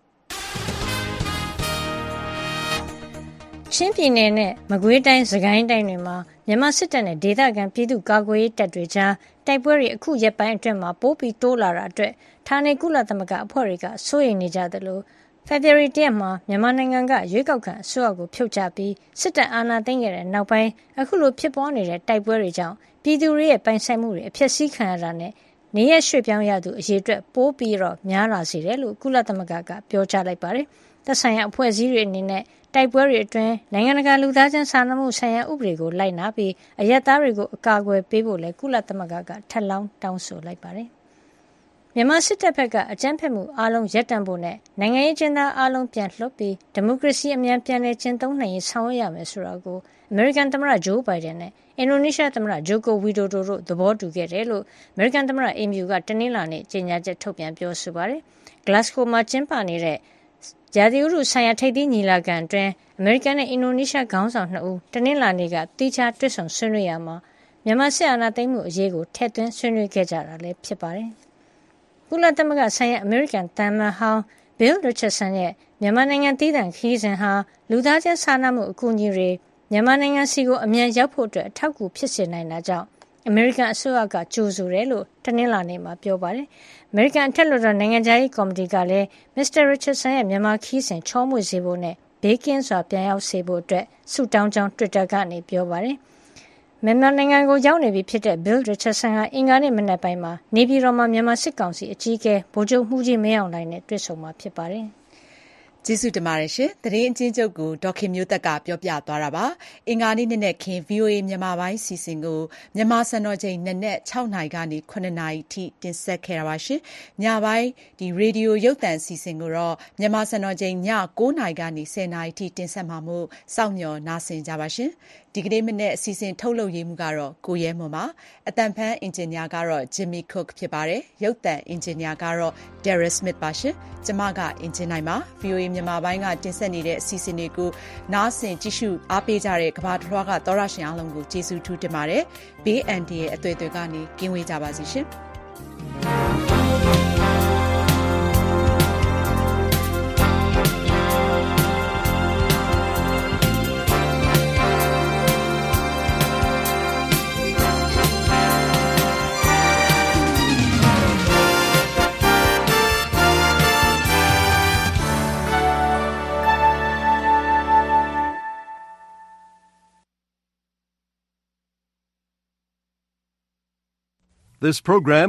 ။ချင်းပြည်နယ်နဲ့မကွေးတိုင်းစကိုင်းတိုင်းတွေမှာမြန်မာစစ်တပ်နဲ့ဒေသခံပြည်သူ့ကာကွယ်ရေးတပ်တွေကြားတိုက်ပွဲတွေအခုရက်ပိုင်းအတွင်းမှာပိုပြီးတိုးလာတာအတွက်ဌာနေကုလသမဂ္ဂအဖွဲ့တွေကစိုးရိမ်နေကြတယ်လို့ဖေဖော်ဝါရီ 1 ရက်မှာမြန်မာနိုင်ငံကရွေးကောက်ခံအစိုးရကိုဖြုတ်ချပြီးစစ်တပ်အာဏာသိမ်းခဲ့တဲ့နောက်ပိုင်းအခုလိုဖြစ်ပွားနေတဲ့တိုက်ပွဲတွေကြောင့်ပြည်သူတွေရဲ့ပိုင်ဆိုင်မှုတွေအဖျက်ဆီးခံရတာနဲ့နေရရွှေ့ပြောင်းရသူအရေးအတွက်ပိုးပြီးတော့များလာစေတယ်လို့ကုလသမဂ္ဂကပြောကြားလိုက်ပါတယ်။သက်ဆိုင်ရာအဖွဲ့အစည်းတွေအနေနဲ့တိုက်ပွဲတွေအတွင်းနိုင်ငံတကာလူသားချင်းစာနာမှုဆိုင်ရာဥပဒေကိုလိုက်နာပြီးအရပ်သားတွေကိုအကာအကွယ်ပေးဖို့လည်းကုလသမဂ္ဂကထပ်လောင်းတောင်းဆိုလိုက်ပါတယ်။မြန်မာစစ်တပ်ဘက်ကအကြမ်းဖက်မှုအလုံးရပ်တန့်ဖို့နဲ့နိုင်ငံရေးကျင်းသားအလုံးပြန်လွှတ်ပြီးဒီမိုကရေစီအမြန်ပြန်လည်ကျင့်သုံးနိုင်ရေးဆောင်ရွက်ရမယ်ဆိုတာကိုအမေရိကန်သမ္မတဂျိုးဘိုင်ဒန်နဲ့အင်ဒိုနီးရှားသမ္မတဂျိုကိုဝီဒိုဒိုတို့သဘောတူခဲ့တယ်လို့အမေရိကန်သမ္မတအီမီယူကတနင်္လာနေ့ကြေညာချက်ထုတ်ပြန်ပြောဆိုပါတယ်။ Glasgow မှာကျင်းပနေတဲ့ဂျာတီဥရုဆိုင်ရာထိပ်သီးညီလာခံအတွင်းအမေရိကန်နဲ့အင်ဒိုနီးရှားခေါင်းဆောင်2ဦးတနင်္လာနေ့ကတိကျတွေ့ဆုံဆွေးနွေးရမှာမြန်မာစစ်အာဏာသိမ်းမှုအရေးကိုထည့်သွင်းဆွေးနွေးခဲ့ကြတာလည်းဖြစ်ပါတယ်။ကုလသမဂ္ဂဆိုင်ရာအမေရိကန်သံမန်ဟောင်း Bill Richardson ရဲ့မြန်မာနိုင်ငံတည်တံ့ခရီးစဉ်ဟာလူသားချင်းစာနာမှုအကူအညီတွေမြန်မာနိုင်ငံစီကိုအမြန်ရောက်ဖို့အတွက်အထောက်အကူဖြစ်စေနိုင်တာကြောင့်အမေရိကန်အစိုးရကကြိုဆိုတယ်လို့တနင်္လာနေ့မှာပြောပါတယ်။အမေရိကန်အထက်လွှတ်တော်နိုင်ငံခြားရေးကော်မတီကလည်း Mr. Richardson ရဲ့မြန်မာခရီးစဉ်ချောမွေ့စေဖို့နဲ့ဘေးကင်းစွာပြန်ရောက်စေဖို့အတွက်ဆုတောင်းကြောင်း Twitter ကနေပြောပါတယ်။မြန်မာနိုင်ငံကိုရောက်နေပြီဖြစ်တဲ့ Bill Richardson ဟာအင်္ဂါနေ့မနက်ပိုင်းမှာနေပြည်တော်မှာမြန်မာစစ်ကောင်စီအကြီးအကဲဗိုလ်ချုပ်မှူးကြီးမင်းအောင်လှိုင်နဲ့တွေ့ဆုံမှာဖြစ်ပါတယ်။ကျေးဇူးတင်ပါတယ်ရှင်။သတင်းအကျဉ်းချုပ်ကိုဒေါခင်မျိုးသက်ကပြောပြသွားတာပါ။အင်္ဂါနေ့နက်ခင်း VOA မြန်မာပိုင်းစီစဉ်ကိုမြန်မာစံတော်ချိန်နနက်6နာရီကနေ9နာရီထိတင်ဆက်ခဲ့တာပါရှင်။ညပိုင်းရေဒီယိုရုပ်သံစီစဉ်ကိုတော့မြန်မာစံတော်ချိန်ည9နာရီကနေ10နာရီထိတင်ဆက်မှာမို့စောင့်မျှော်နားဆင်ကြပါရှင်။ဒီကနေ့မနေ့အစီအစဉ်ထုတ်လုပ်ရေးမှုကတော့ကိုရဲမွန်ပါအတန်ဖန်းအင်ဂျင်နီယာကတော့ Jimmy Cook ဖြစ်ပါတယ်ရုပ်သံအင်ဂျင်နီယာကတော့ Darren Smith ပါရှင်ကျမကအင်ဂျင်နိုင်ပါ VOA မြန်မာပိုင်းကတင်ဆက်နေတဲ့အစီအစဉ်တွေကိုနားဆင်ကြည့်ရှုအားပေးကြတဲ့ကမ္ဘာတစ်လွှားကသောရရှင်အားလုံးကိုကျေးဇူးထူးတင်ပါတယ်ဘေးအန္တရာယ်အသွေးတွေကနေကင်းဝေးကြပါစေရှင် This program